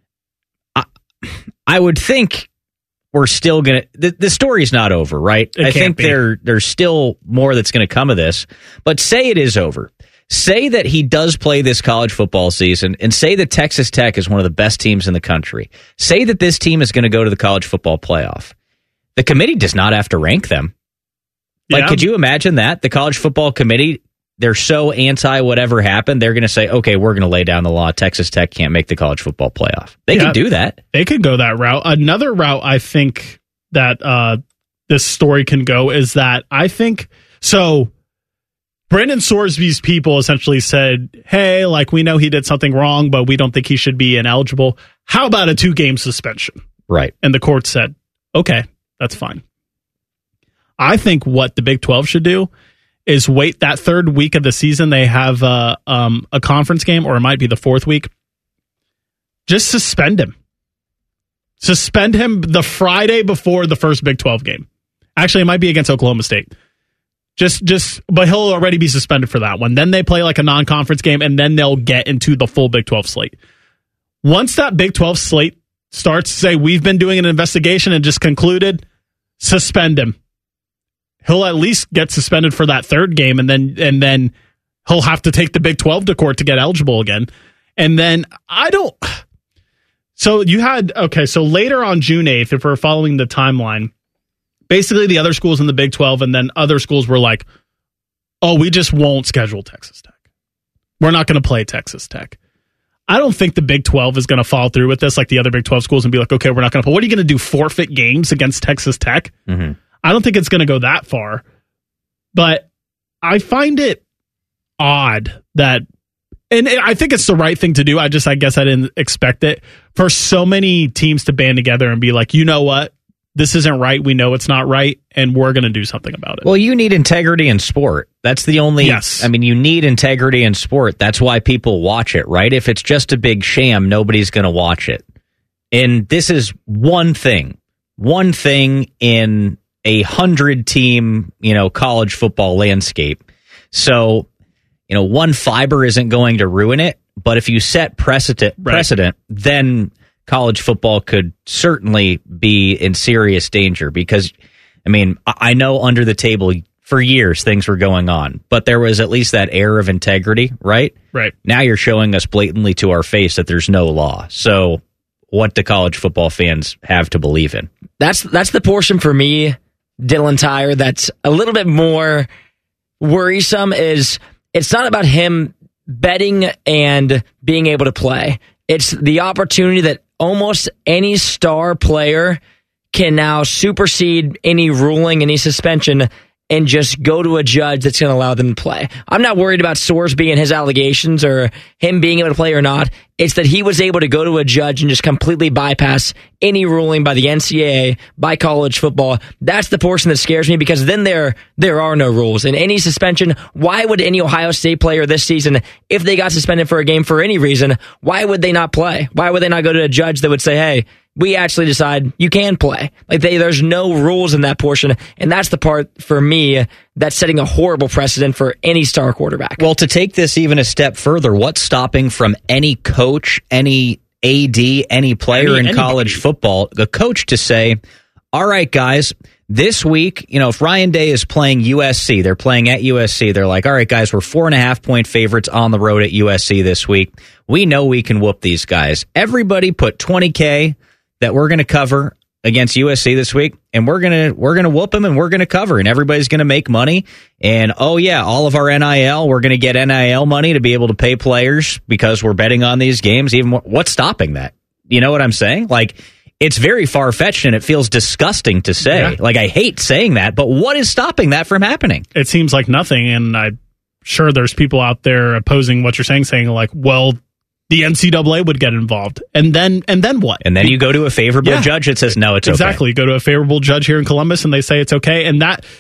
I would think we're still going to... The story's not over, right? I think there's still more that's going to come of this. But say it is over. Say that he does play this college football season, and say that Texas Tech is one of the best teams in the country. Say that this team is going to go to the college football playoff. The committee does not have to rank them. Like, could you imagine that? The college football committee, they're so anti whatever happened, they're going to say, okay, we're going to lay down the law. Texas Tech can't make the college football playoff. They could do that. They could go that route. Another route I think that this story can go is that I think... So Brendan Sorsby's people essentially said, hey, like, we know he did something wrong, but we don't think he should be ineligible. How about a 2-game suspension? Right. And the court said, okay, that's fine. I think what the Big 12 should do is wait that third week of the season. They have a conference game, or it might be the fourth week. Just suspend him. Suspend him the Friday before the first Big 12 game. Actually, it might be against Oklahoma State. But he'll already be suspended for that one. Then they play like a non-conference game, and then they'll get into the full Big 12 slate. Once that Big 12 slate starts to say, we've been doing an investigation and just concluded, suspend him. He'll at least get suspended for that third game, and then he'll have to take the Big 12 to court to get eligible again. And then so later on June 8th, if we're following the timeline, basically the other schools in the Big 12 and then other schools were like, oh, we just won't schedule Texas Tech. We're not going to play Texas Tech. I don't think the Big 12 is going to follow through with this like the other Big 12 schools and be like, okay, we're not going to play. What are you going to do, forfeit games against Texas Tech? Mm-hmm. I don't think it's going to go that far. But I find it odd that, and I think it's the right thing to do. I guess I didn't expect it for so many teams to band together and be like, you know what? This isn't right. We know it's not right, and we're going to do something about it. Well, you need integrity in sport. That's the only... Yes. I mean, you need integrity in sport. That's why people watch it, right? If it's just a big sham, nobody's going to watch it. And this is one thing in a 100-team, college football landscape. So, one fiber isn't going to ruin it, but if you set precedent, then college football could certainly be in serious danger because, I know under the table for years things were going on, but there was at least that air of integrity, right? Right. Now you're showing us blatantly to our face that there's no law. So what do college football fans have to believe in? That's the portion for me, Dylan Tyre, that's a little bit more worrisome is it's not about him betting and being able to play. It's the opportunity that almost any star player can now supersede any ruling, any suspension, and just go to a judge that's going to allow them to play. I'm not worried about Sorsby and his allegations or him being able to play or not. It's that he was able to go to a judge and just completely bypass any ruling by the NCAA, by college football. That's the portion that scares me because then there are no rules. And any suspension, why would any Ohio State player this season, if they got suspended for a game for any reason, why would they not play? Why would they not go to a judge that would say, hey, we actually decide you can play? Like there's no rules in that portion, and that's the part for me that's setting a horrible precedent for any star quarterback. Well, to take this even a step further, what's stopping from any coach, any AD, any player in college football, the coach to say, all right, guys, this week, if Ryan Day is playing USC, they're playing at USC, they're like, all right, guys, we're 4.5-point favorites on the road at USC this week. We know we can whoop these guys. Everybody put $20K that we're going to cover against USC this week, and we're going to whoop them, and we're going to cover, and everybody's going to make money. And, oh, yeah, all of our NIL, we're going to get NIL money to be able to pay players because we're betting on these games. Even more. What's stopping that? You know what I'm saying? Like, it's very far-fetched, and it feels disgusting to say. Yeah. Like, I hate saying that, but what is stopping that from happening? It seems like nothing, and I'm sure there's people out there opposing what you're saying like, well, the NCAA would get involved. And then what? And then you go to a favorable judge that says, no, it's exactly. okay. Go to a favorable judge here in Columbus and they say it's okay. And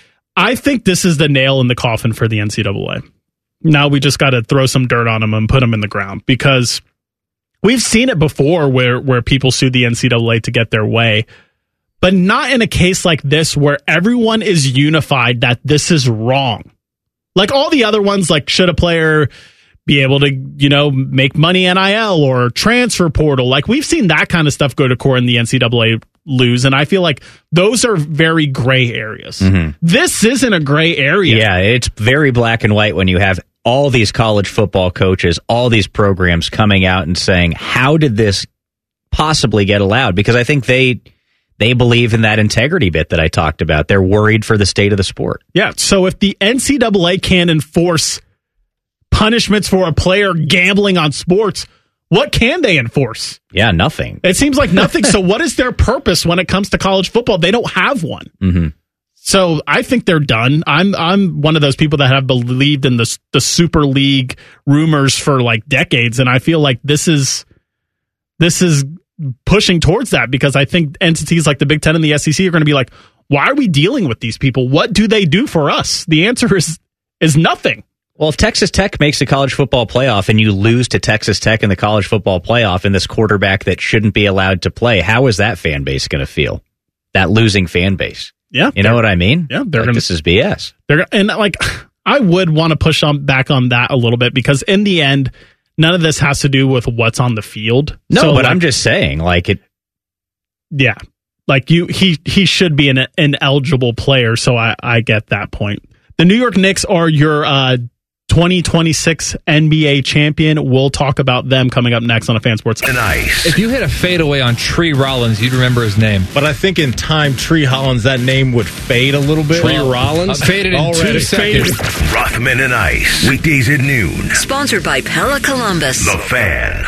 I think this is the nail in the coffin for the NCAA. Now we just got to throw some dirt on them and put them in the ground because we've seen it before where people sue the NCAA to get their way, but not in a case like this where everyone is unified that this is wrong. Like all the other ones, like should a player be able to, make money NIL or transfer portal. Like we've seen that kind of stuff go to court and the NCAA lose. And I feel like those are very gray areas. Mm-hmm. This isn't a gray area. Yeah, it's very black and white when you have all these college football coaches, all these programs coming out and saying, how did this possibly get allowed? Because I think they believe in that integrity bit that I talked about. They're worried for the state of the sport. Yeah. So if the NCAA can't enforce punishments for a player gambling on sports, what can they enforce? Yeah, nothing. It seems like nothing. So what is their purpose when it comes to college football? They don't have one. Mm-hmm. So I think they're done. I'm one of those people that have believed in the Super League rumors for like decades, and I feel like this is pushing towards that because I think entities like the Big Ten and the SEC are going to be like, why are we dealing with these people? What do they do for us? The answer is nothing. Well, if Texas Tech makes the college football playoff and you lose to Texas Tech in the college football playoff and this quarterback that shouldn't be allowed to play, how is that fan base going to feel? That losing fan base? Yeah. You know what I mean? Yeah. This is BS. And like, I would want to push back on that a little bit because in the end, none of this has to do with what's on the field. No, so, but like, I'm just saying, like it. Yeah. Like he should be an eligible player. So I get that point. The New York Knicks are your 2026 NBA champion. We'll talk about them coming up next on a Fan Sports. Nice. If you hit a fadeaway on Tree Rollins, you'd remember his name. But I think in time, Tree Hollins, that name would fade a little bit. Tree Rollins? Faded in 2 seconds. Rothman and Ice. Weekdays at noon. Sponsored by Pella Columbus. The Fan.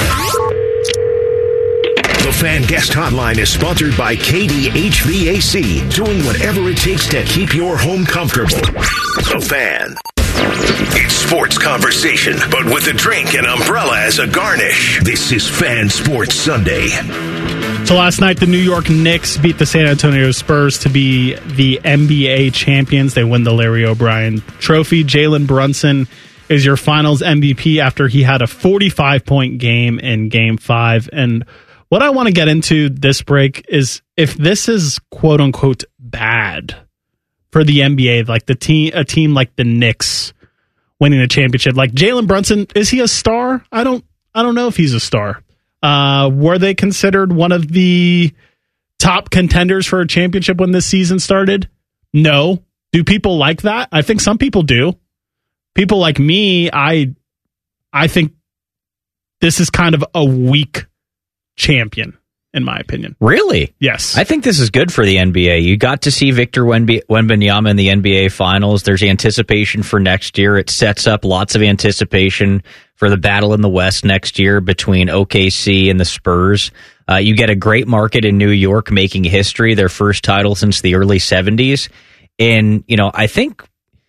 The Fan Guest Hotline is sponsored by KD HVAC, doing whatever it takes to keep your home comfortable. The Fan. It's sports conversation, but with a drink and umbrella as a garnish. This is Fan Sports Sunday. So last night, the New York Knicks beat the San Antonio Spurs to be the NBA champions. They win the Larry O'Brien Trophy. Jalen Brunson is your finals MVP after he had a 45-point game in Game 5. And what I want to get into this break is if this is quote-unquote bad for the NBA, like a team like the Knicks winning a championship. Like Jalen Brunson, is he a star? I don't know if he's a star. Were they considered one of the top contenders for a championship when this season started? No. Do people like that? I think some people do. People like me, I think this is kind of a weak champion, in my opinion. Really? Yes. I think this is good for the NBA. You got to see Victor Wembanyama in the NBA Finals. There's anticipation for next year. It sets up lots of anticipation for the battle in the West next year between OKC and the Spurs. You get a great market in New York making history, their first title since the early 70s. And, I think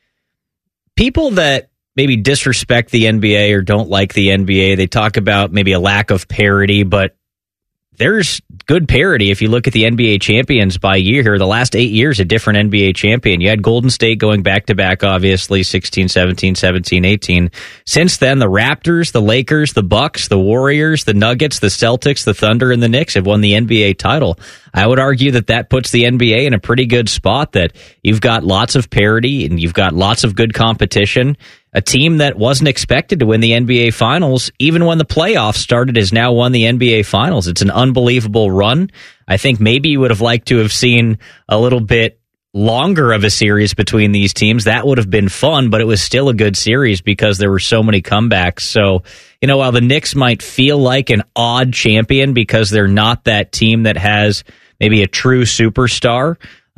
people that maybe disrespect the NBA or don't like the NBA, they talk about maybe a lack of parity, but there's good parity if you look at the NBA champions by year here. The last 8 years, a different NBA champion. You had Golden State going back-to-back, obviously, 16, 17, 17, 18. Since then, the Raptors, the Lakers, the Bucks, the Warriors, the Nuggets, the Celtics, the Thunder, and the Knicks have won the NBA title. I would argue that puts the NBA in a pretty good spot, that you've got lots of parity and you've got lots of good competition. A team that wasn't expected to win the NBA Finals, even when the playoffs started, has now won the NBA Finals. It's an unbelievable run. I think maybe you would have liked to have seen a little bit longer of a series between these teams. That would have been fun, but it was still a good series because there were so many comebacks. So, while the Knicks might feel like an odd champion because they're not that team that has maybe a true superstar,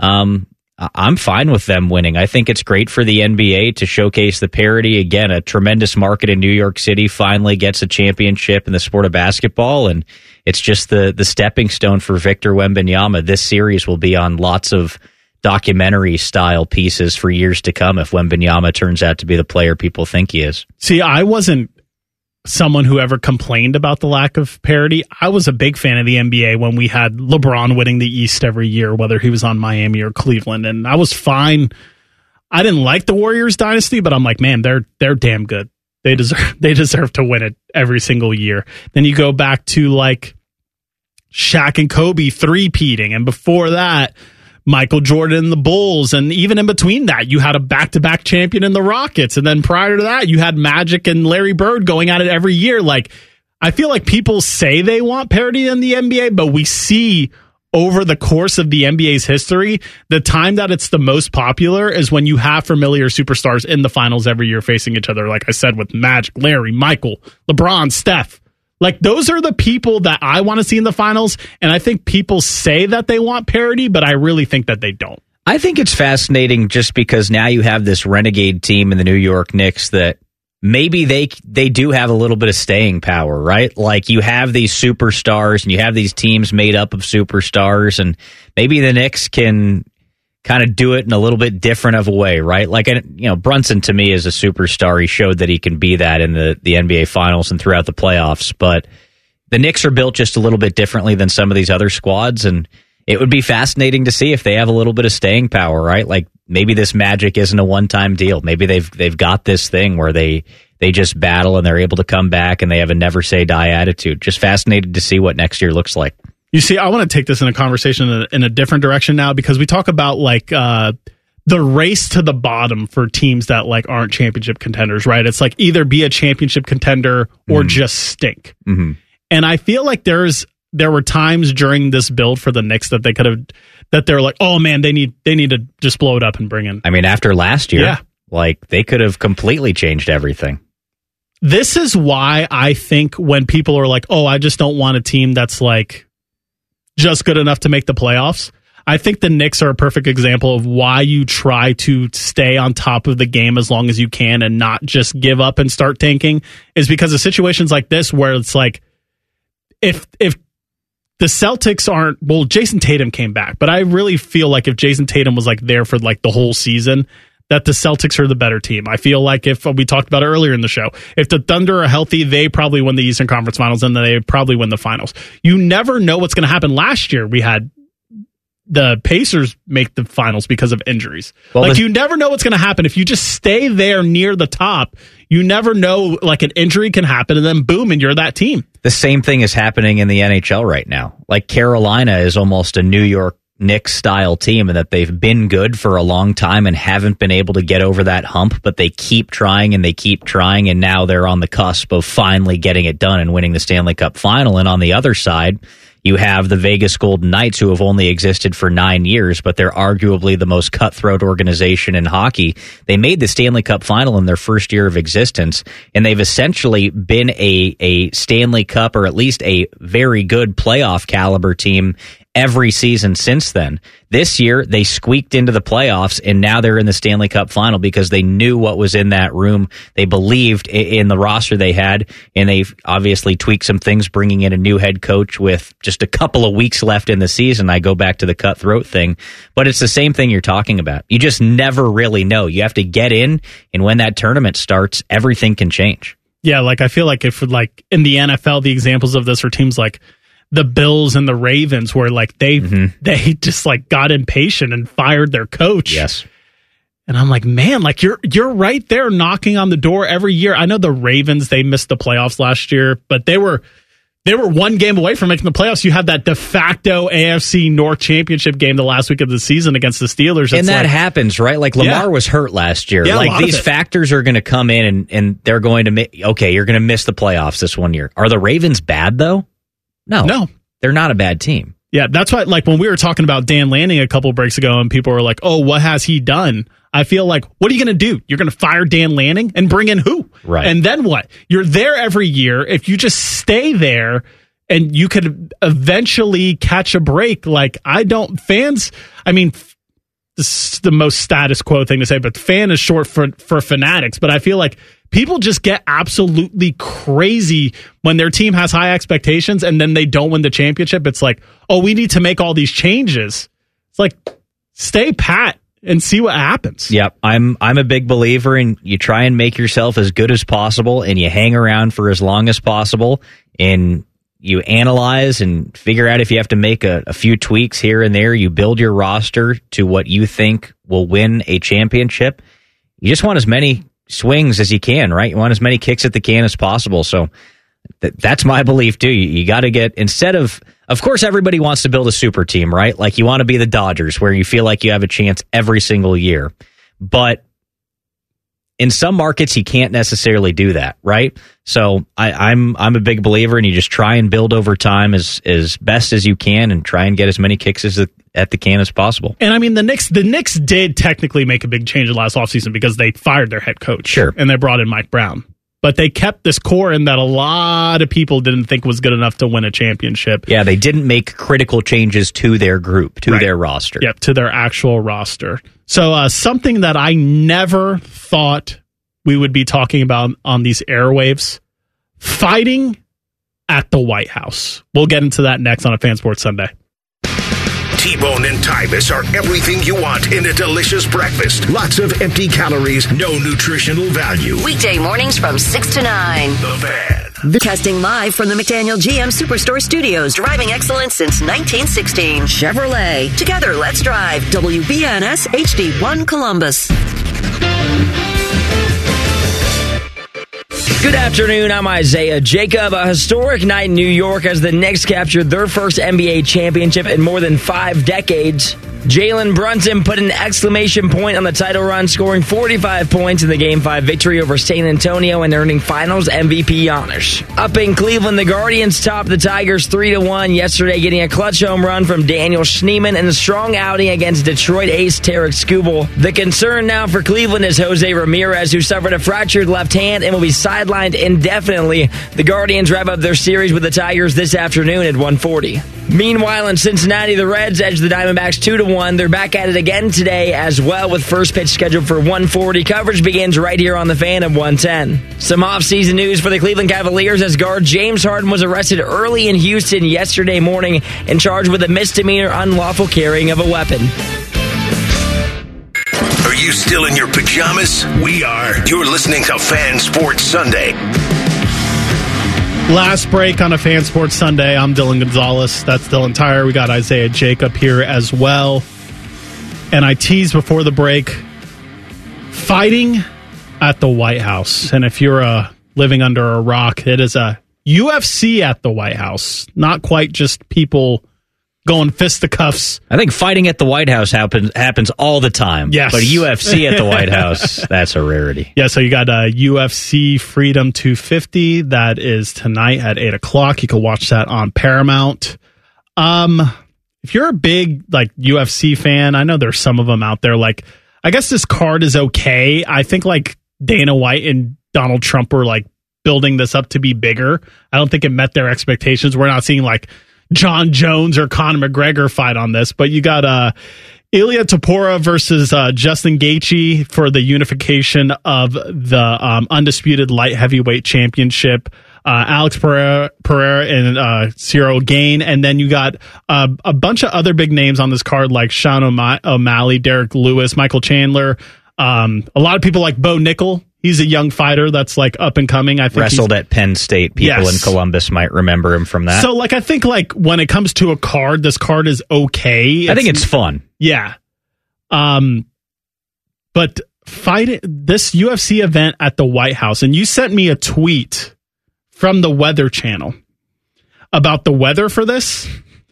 I'm fine with them winning. I think it's great for the NBA to showcase the parity. Again, a tremendous market in New York City finally gets a championship in the sport of basketball, and it's just the stepping stone for Victor Wembanyama. This series will be on lots of documentary-style pieces for years to come if Wembanyama turns out to be the player people think he is. See, I wasn't someone who ever complained about the lack of parity. I was a big fan of the NBA when we had LeBron winning the East every year, whether he was on Miami or Cleveland, and I was fine. I didn't like the Warriors dynasty, but I'm like, man, they're damn good. They deserve to win it every single year. Then you go back to like Shaq and Kobe three-peating, and before that, Michael Jordan and the Bulls, and even in between that, you had a back-to-back champion in the Rockets, and then prior to that, you had Magic and Larry Bird going at it every year. Like, I feel like people say they want parity in the NBA, but we see over the course of the NBA's history, the time that it's the most popular is when you have familiar superstars in the finals every year facing each other, like I said, with Magic, Larry, Michael, LeBron, Steph. Like, those are the people that I want to see in the finals, and I think people say that they want parity, but I really think that they don't. I think it's fascinating just because now you have this renegade team in the New York Knicks that maybe they do have a little bit of staying power, right? Like, you have these superstars, and you have these teams made up of superstars, and maybe the Knicks can kind of do it in a little bit different of a way, right? Like, Brunson to me is a superstar. He showed that he can be that in the NBA Finals and throughout the playoffs. But the Knicks are built just a little bit differently than some of these other squads, and it would be fascinating to see if they have a little bit of staying power, right? Like, maybe this Magic isn't a one-time deal. Maybe they've got this thing where they just battle and they're able to come back and they have a never-say-die attitude. Just fascinated to see what next year looks like. You see, I want to take this in a conversation in a different direction now, because we talk about like the race to the bottom for teams that like aren't championship contenders, right? It's like either be a championship contender or just stink. Mm-hmm. And I feel like there were times during this build for the Knicks that they're like, oh man, they need to just blow it up and bring in. I mean, after last year, like they could have completely changed everything. This is why I think when people are like, oh, I just don't want a team that's like just good enough to make the playoffs, I think the Knicks are a perfect example of why you try to stay on top of the game as long as you can and not just give up and start tanking, is because of situations like this where it's like, if the Celtics aren't, well, Jason Tatum came back, but I really feel like if Jason Tatum was like there for like the whole season, that the Celtics are the better team. I feel like if we talked about it earlier in the show, if the Thunder are healthy, they probably win the Eastern Conference Finals and they probably win the finals. You never know what's going to happen. Last year, we had the Pacers make the finals because of injuries. Well, you never know what's going to happen. If you just stay there near the top, you never know, like an injury can happen and then boom, and you're that team. The same thing is happening in the NHL right now. Like Carolina is almost a New York Knicks style team, and that they've been good for a long time and haven't been able to get over that hump, but they keep trying and they keep trying, and now they're on the cusp of finally getting it done and winning the Stanley Cup final. And on the other side, you have the Vegas Golden Knights, who have only existed for 9 years, but they're arguably the most cutthroat organization in hockey. They made the Stanley Cup final in their first year of existence, and they've essentially been a Stanley Cup, or at least a very good playoff caliber team, every season since then. This year, they squeaked into the playoffs, and now they're in the Stanley Cup final because they knew what was in that room. They believed in the roster they had, and they've obviously tweaked some things, bringing in a new head coach with just a couple of weeks left in the season. I go back to the cutthroat thing, but it's the same thing you're talking about. You just never really know. You have to get in, and when that tournament starts, everything can change. Yeah, like I feel like if like in the NFL, the examples of this are teams like the Bills and the Ravens, where like they just like got impatient and fired their coach. Yes. And I'm like, man, like you're right there knocking on the door every year. I know the Ravens, they missed the playoffs last year, but they were one game away from making the playoffs. You had that de facto AFC North Championship game the last week of the season against the Steelers. And that happens, right? Like Lamar was hurt last year. Yeah, like these factors are going to come in and they're going to you're going to miss the playoffs this one year. Are the Ravens bad though? No, they're not a bad team. Yeah, that's why, like, when we were talking about Dan Lanning a couple breaks ago and people were like, oh, what has he done? I feel like, what are you going to do? You're going to fire Dan Lanning and bring in who? Right. And then what? You're there every year. If you just stay there and you could eventually catch a break, like, this is the most status quo thing to say, but fan is short for fanatics. But I feel like people just get absolutely crazy when their team has high expectations and then they don't win the championship. It's like, oh, we need to make all these changes. It's like, stay pat and see what happens. Yep. I'm a big believer in you try and make yourself as good as possible, and you hang around for as long as possible, and you analyze and figure out if you have to make a few tweaks here and there. You build your roster to what you think will win a championship. You just want as many swings as you can, right? You want as many kicks at the can as possible. So that's my belief too. You got to get, instead of course, everybody wants to build a super team, right? Like you want to be the Dodgers, where you feel like you have a chance every single year. But in some markets, you can't necessarily do that, right? So I'm a big believer, and you just try and build over time as best as you can, and try and get as many kicks at the can as possible. And I mean, the Knicks did technically make a big change in last offseason because they fired their head coach. Sure. And they brought in Mike Brown. But they kept this core in that a lot of people didn't think was good enough to win a championship. Yeah, they didn't make critical changes to their group, to their roster. Yep, to their actual roster. So something that I never thought we would be talking about on these airwaves, fighting at the White House. We'll get into that next on a Fan Sports Sunday. T-Bone and Tyvis are everything you want in a delicious breakfast. Lots of empty calories, no nutritional value. Weekday mornings from 6 to 9. The Fan. Casting live from the McDaniel GM Superstore Studios, driving excellence since 1916. Chevrolet. Together, let's drive. WBNS HD1 Columbus. Good afternoon, I'm Isaiah Jacob. A historic night in New York as the Knicks captured their first NBA championship in more than 5 decades. Jalen Brunson put an exclamation point on the title run, scoring 45 points in the Game 5 victory over San Antonio and earning Finals MVP honors. Up in Cleveland, the Guardians topped the Tigers 3-1 yesterday, getting a clutch home run from Daniel Schneemann and a strong outing against Detroit ace Tarek Skubal. The concern now for Cleveland is Jose Ramirez, who suffered a fractured left hand and will be sidelined indefinitely. The Guardians wrap up their series with the Tigers this afternoon at 1:40. Meanwhile, in Cincinnati, the Reds edged the Diamondbacks 2-1. They're back at it again today as well, with first pitch scheduled for 1:40. Coverage begins right here on the Fan at 1:10. Some offseason news for the Cleveland Cavaliers as guard James Harden was arrested early in Houston yesterday morning and charged with a misdemeanor unlawful carrying of a weapon. Are you still in your pajamas? We are. You're listening to Fan Sports Sunday. Last break on a Fan Sports Sunday. I'm Dylan Gonzalez. That's Dylan Tyre. We got Isaiah Jacob here as well. And I teased before the break, fighting at the White House. And if you're living under a rock, it is a UFC at the White House. Not quite just people going fisticuffs. I think fighting at the White House happens all the time. Yes. But UFC at the White House, that's a rarity. Yeah, so you got UFC Freedom 250. That is tonight at 8 o'clock. You can watch that on Paramount. If you're a big UFC fan, I know there's some of them out there. I guess this card is okay. I think Dana White and Donald Trump were building this up to be bigger. I don't think it met their expectations. We're not seeing John Jones or Conor McGregor fight on this, but you got Ilia Topuria versus Justin Gaethje for the unification of the undisputed light heavyweight championship. Alex Pereira and Cyril Gane, and then you got a bunch of other big names on this card like Sean O'Malley, Derek Lewis, Michael Chandler. A lot of people like Bo Nickel. He's a young fighter that's up and coming. I think wrestled at Penn State. People in Columbus might remember him from that. So I think when it comes to a card, this card is okay. I think it's fun. Yeah. But this UFC event at the White House, and you sent me a tweet from the Weather Channel about the weather for this.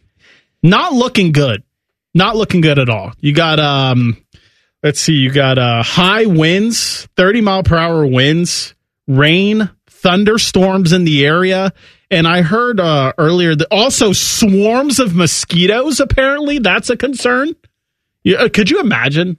Not looking good. Not looking good at all. You got let's see, you got high winds, 30-mile-per-hour winds, rain, thunderstorms in the area. And I heard earlier that also swarms of mosquitoes, apparently. That's a concern. Could you imagine?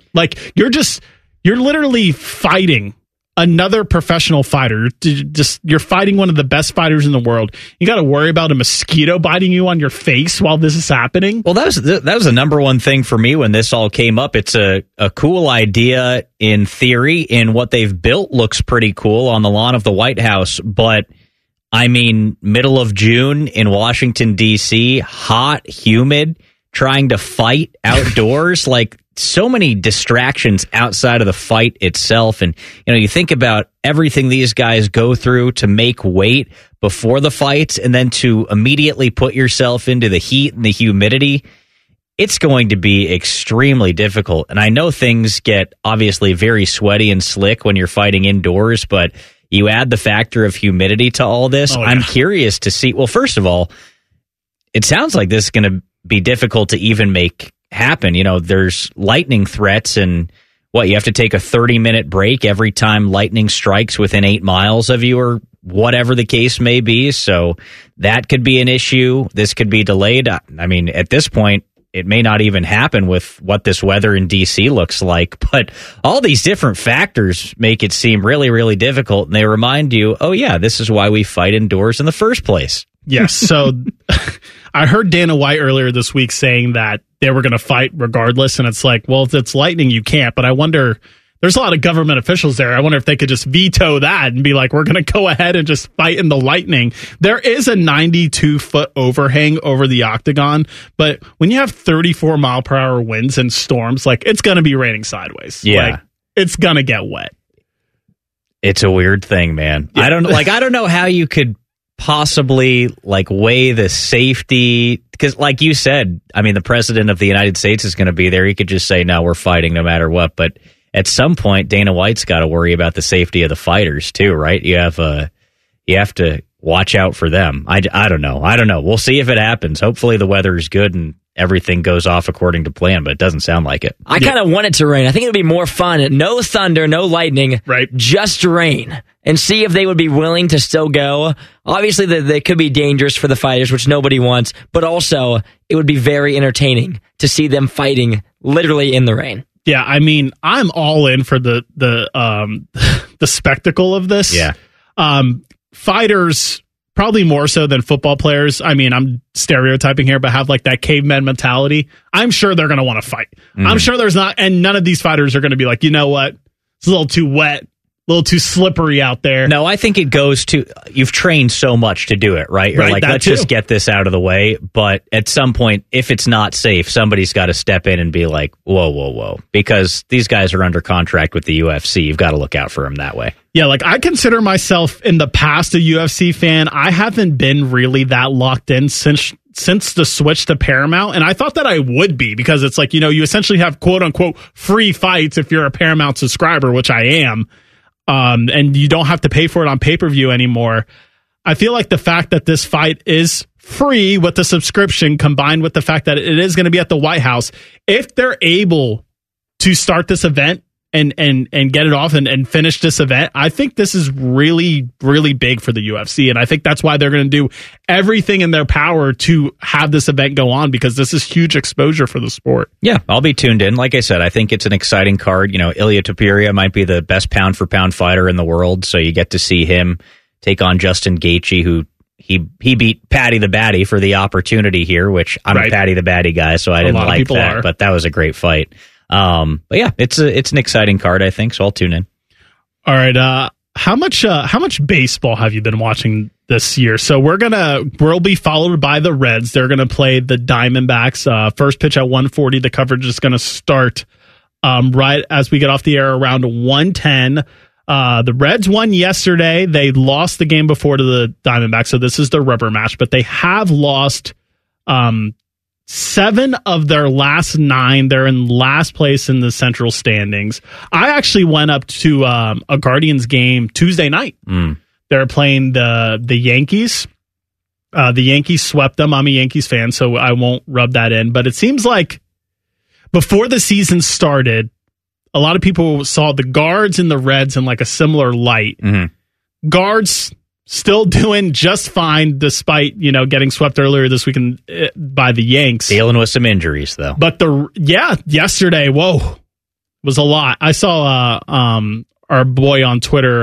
You're literally fighting another professional fighter. You're fighting one of the best fighters in the world. You got to worry about a mosquito biting you on your face while this is happening. Well, that was the number one thing for me when this all came up. It's a cool idea in theory, and what they've built looks pretty cool on the lawn of the White House. But I mean, middle of June in Washington, D.C., hot, humid, trying to fight outdoors, so many distractions outside of the fight itself. And, you think about everything these guys go through to make weight before the fights and then to immediately put yourself into the heat and the humidity. It's going to be extremely difficult. And I know things get obviously very sweaty and slick when you're fighting indoors, but you add the factor of humidity to all this. Oh, yeah. I'm curious to see. Well, first of all, it sounds like this is going to be difficult to even make happen. There's lightning threats, and you have to take a 30-minute break every time lightning strikes within 8 miles of you, or whatever the case may be. So that could be an issue. This could be delayed. I mean, at this point, it may not even happen with what this weather in D.C. looks like, but all these different factors make it seem really, really difficult, and they remind you, oh yeah, this is why we fight indoors in the first place. Yes, so I heard Dana White earlier this week saying that they were going to fight regardless, and it's well, if it's lightning, you can't, but I wonder, there's a lot of government officials there. I wonder if they could just veto that and be we're going to go ahead and just fight in the lightning. There is a 92-foot overhang over the octagon, but when you have 34-mile-per-hour winds and storms, it's going to be raining sideways. Yeah. It's going to get wet. It's a weird thing, man. Yeah. I don't know how you could possibly weigh the safety, because like you said, I mean, the president of the United States is going to be there. He could just say, no, we're fighting no matter what. But at some point, Dana White's got to worry about the safety of the fighters too, right? You have you have to watch out for them. I don't know. We'll see if it happens. Hopefully the weather is good and everything goes off according to plan, but it doesn't sound like it. I kind of want it to rain. I think it would be more fun. No thunder, no lightning, right? Just rain. And see if they would be willing to still go. Obviously, they could be dangerous for the fighters, which nobody wants, but also it would be very entertaining to see them fighting literally in the rain. Yeah, I mean, I'm all in for the spectacle of this. Yeah. Fighters, probably more so than football players. I mean, I'm stereotyping here, but have like that caveman mentality. I'm sure they're going to want to fight. Mm-hmm. I'm sure and none of these fighters are going to be like, you know what? It's a little too wet. A little too slippery out there. No, I think it goes to, you've trained so much to do it, right? You're like, let's just get this out of the way. But at some point, if it's not safe, somebody's got to step in and be like, whoa. Because these guys are under contract with the UFC. You've got to look out for them that way. Yeah, like I consider myself in the past a UFC fan. I haven't been really that locked in since the switch to Paramount. And I thought that I would be, because it's like, you essentially have quote unquote free fights if you're a Paramount subscriber, which I am. And you don't have to pay for it on pay-per-view anymore. I feel like the fact that this fight is free with the subscription, combined with the fact that it is going to be at the White House, if they're able to start this event and get it off and finish this event, I think this is really, really big for the UFC. And I think that's why they're going to do everything in their power to have this event go on, because this is huge exposure for the sport. Yeah, I'll be tuned in. Like I said, I think it's an exciting card. Ilia Topuria might be the best pound-for-pound fighter in the world, so you get to see him take on Justin Gaethje, who he beat Paddy the Batty for the opportunity here, which I'm a Paddy the Batty guy, so I didn't like that, but that was a great fight. But yeah, it's an exciting card, I think, so I'll tune in. All right. How much baseball have you been watching this year? So we'll be followed by the Reds. They're going to play the Diamondbacks. First pitch at 1:40. The coverage is going to start right as we get off the air around 1:10. The Reds won yesterday. They lost the game before to the Diamondbacks, so this is their rubber match, but they have lost 7 of their last 9. They're in last place in the Central standings. I actually went up to a Guardians game Tuesday night. They're playing the Yankees. The Yankees swept them. I'm a Yankees fan, so I won't rub that in. But it seems like before the season started, a lot of people saw the Guards and the Reds in like a similar light. Mm-hmm. Guards still doing just fine despite, getting swept earlier this weekend by the Yanks. Dealing with some injuries, though. But yesterday, was a lot. I saw our boy on Twitter,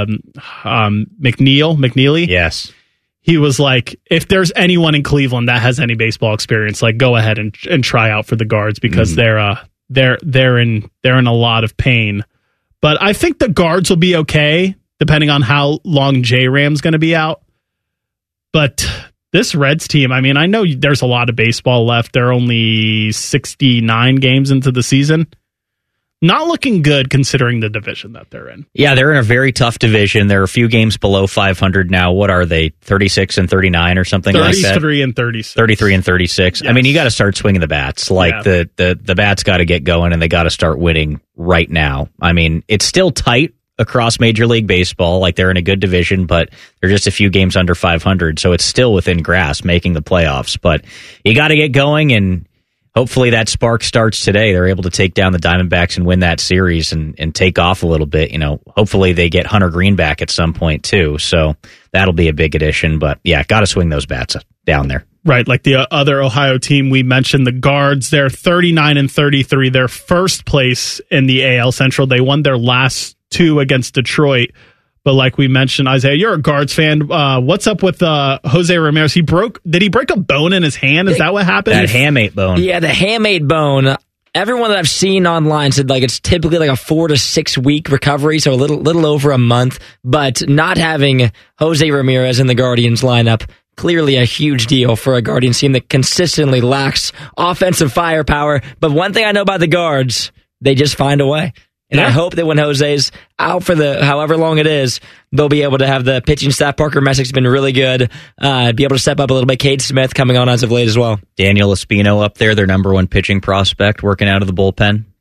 McNeely. Yes. He was like, if there's anyone in Cleveland that has any baseball experience, like go ahead and try out for the Guards, because they're in a lot of pain. But I think the Guards will be okay, depending on how long J-Ram's going to be out. But this Reds team, I mean, I know there's a lot of baseball left. They're only 69 games into the season. Not looking good considering the division that they're in. Yeah, they're in a very tough division. They're a few games below 500 now. What are they, 36 and 39 or something like that? 33 and 36. 33 and 36. Yes. I mean, you got to start swinging the bats. Like, the bats got to get going, and they got to start winning right now. I mean, it's still tight across Major League Baseball. Like, they're in a good division, but they're just a few games under 500, so it's still within grasp making the playoffs. But you got to get going, and hopefully that spark starts today. They're able to take down the Diamondbacks and win that series and take off a little bit. Hopefully they get Hunter Green back at some point too. So that'll be a big addition. But yeah, got to swing those bats down there. Right, like the other Ohio team we mentioned, the Guards, they're 39 and 33. They're first place in the AL Central. They won their last 2 against Detroit. But like we mentioned, Isaiah, you're a Guards fan. What's up with Jose Ramirez? Did he break a bone in his hand? Is that what happened? That hamate bone. Yeah, the hamate bone. Everyone that I've seen online said like it's typically like a 4 to 6 week recovery, so a little over a month. But not having Jose Ramirez in the Guardians lineup, clearly a huge deal for a Guardians team that consistently lacks offensive firepower. But one thing I know about the Guards, they just find a way. And I hope that when Jose's out for the however long it is, they'll be able to have the pitching staff. Parker Messick's been really good. Be able to step up a little bit. Cade Smith coming on as of late as well. Daniel Espino up there, their number 1 pitching prospect, working out of the bullpen.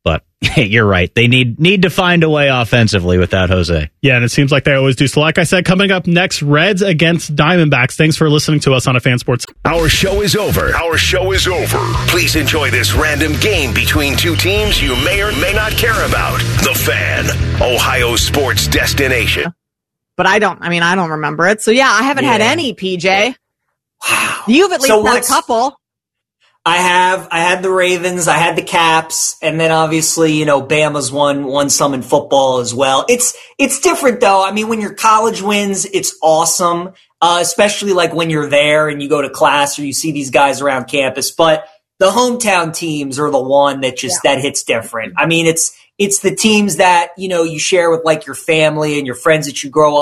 But you're right. They need to find a way offensively without Jose. Yeah, and it seems like they always do. So like I said, coming up next, Reds against Diamondbacks. Thanks for listening to us on a Fan Sports. Our show is over. Please enjoy this random game between two teams you may or may not care about. The Fan, Ohio sports destination. But I don't remember it. So yeah, I haven't had any, PJ. Wow. You've at least had a couple. I had the Ravens, I had the Caps, and then obviously, Bama's won some in football as well. It's different though. I mean, when your college wins, it's awesome. Especially like when you're there and you go to class or you see these guys around campus, but the hometown teams are the one that that hits different. I mean, it's the teams that, you share with like your family and your friends that you grow up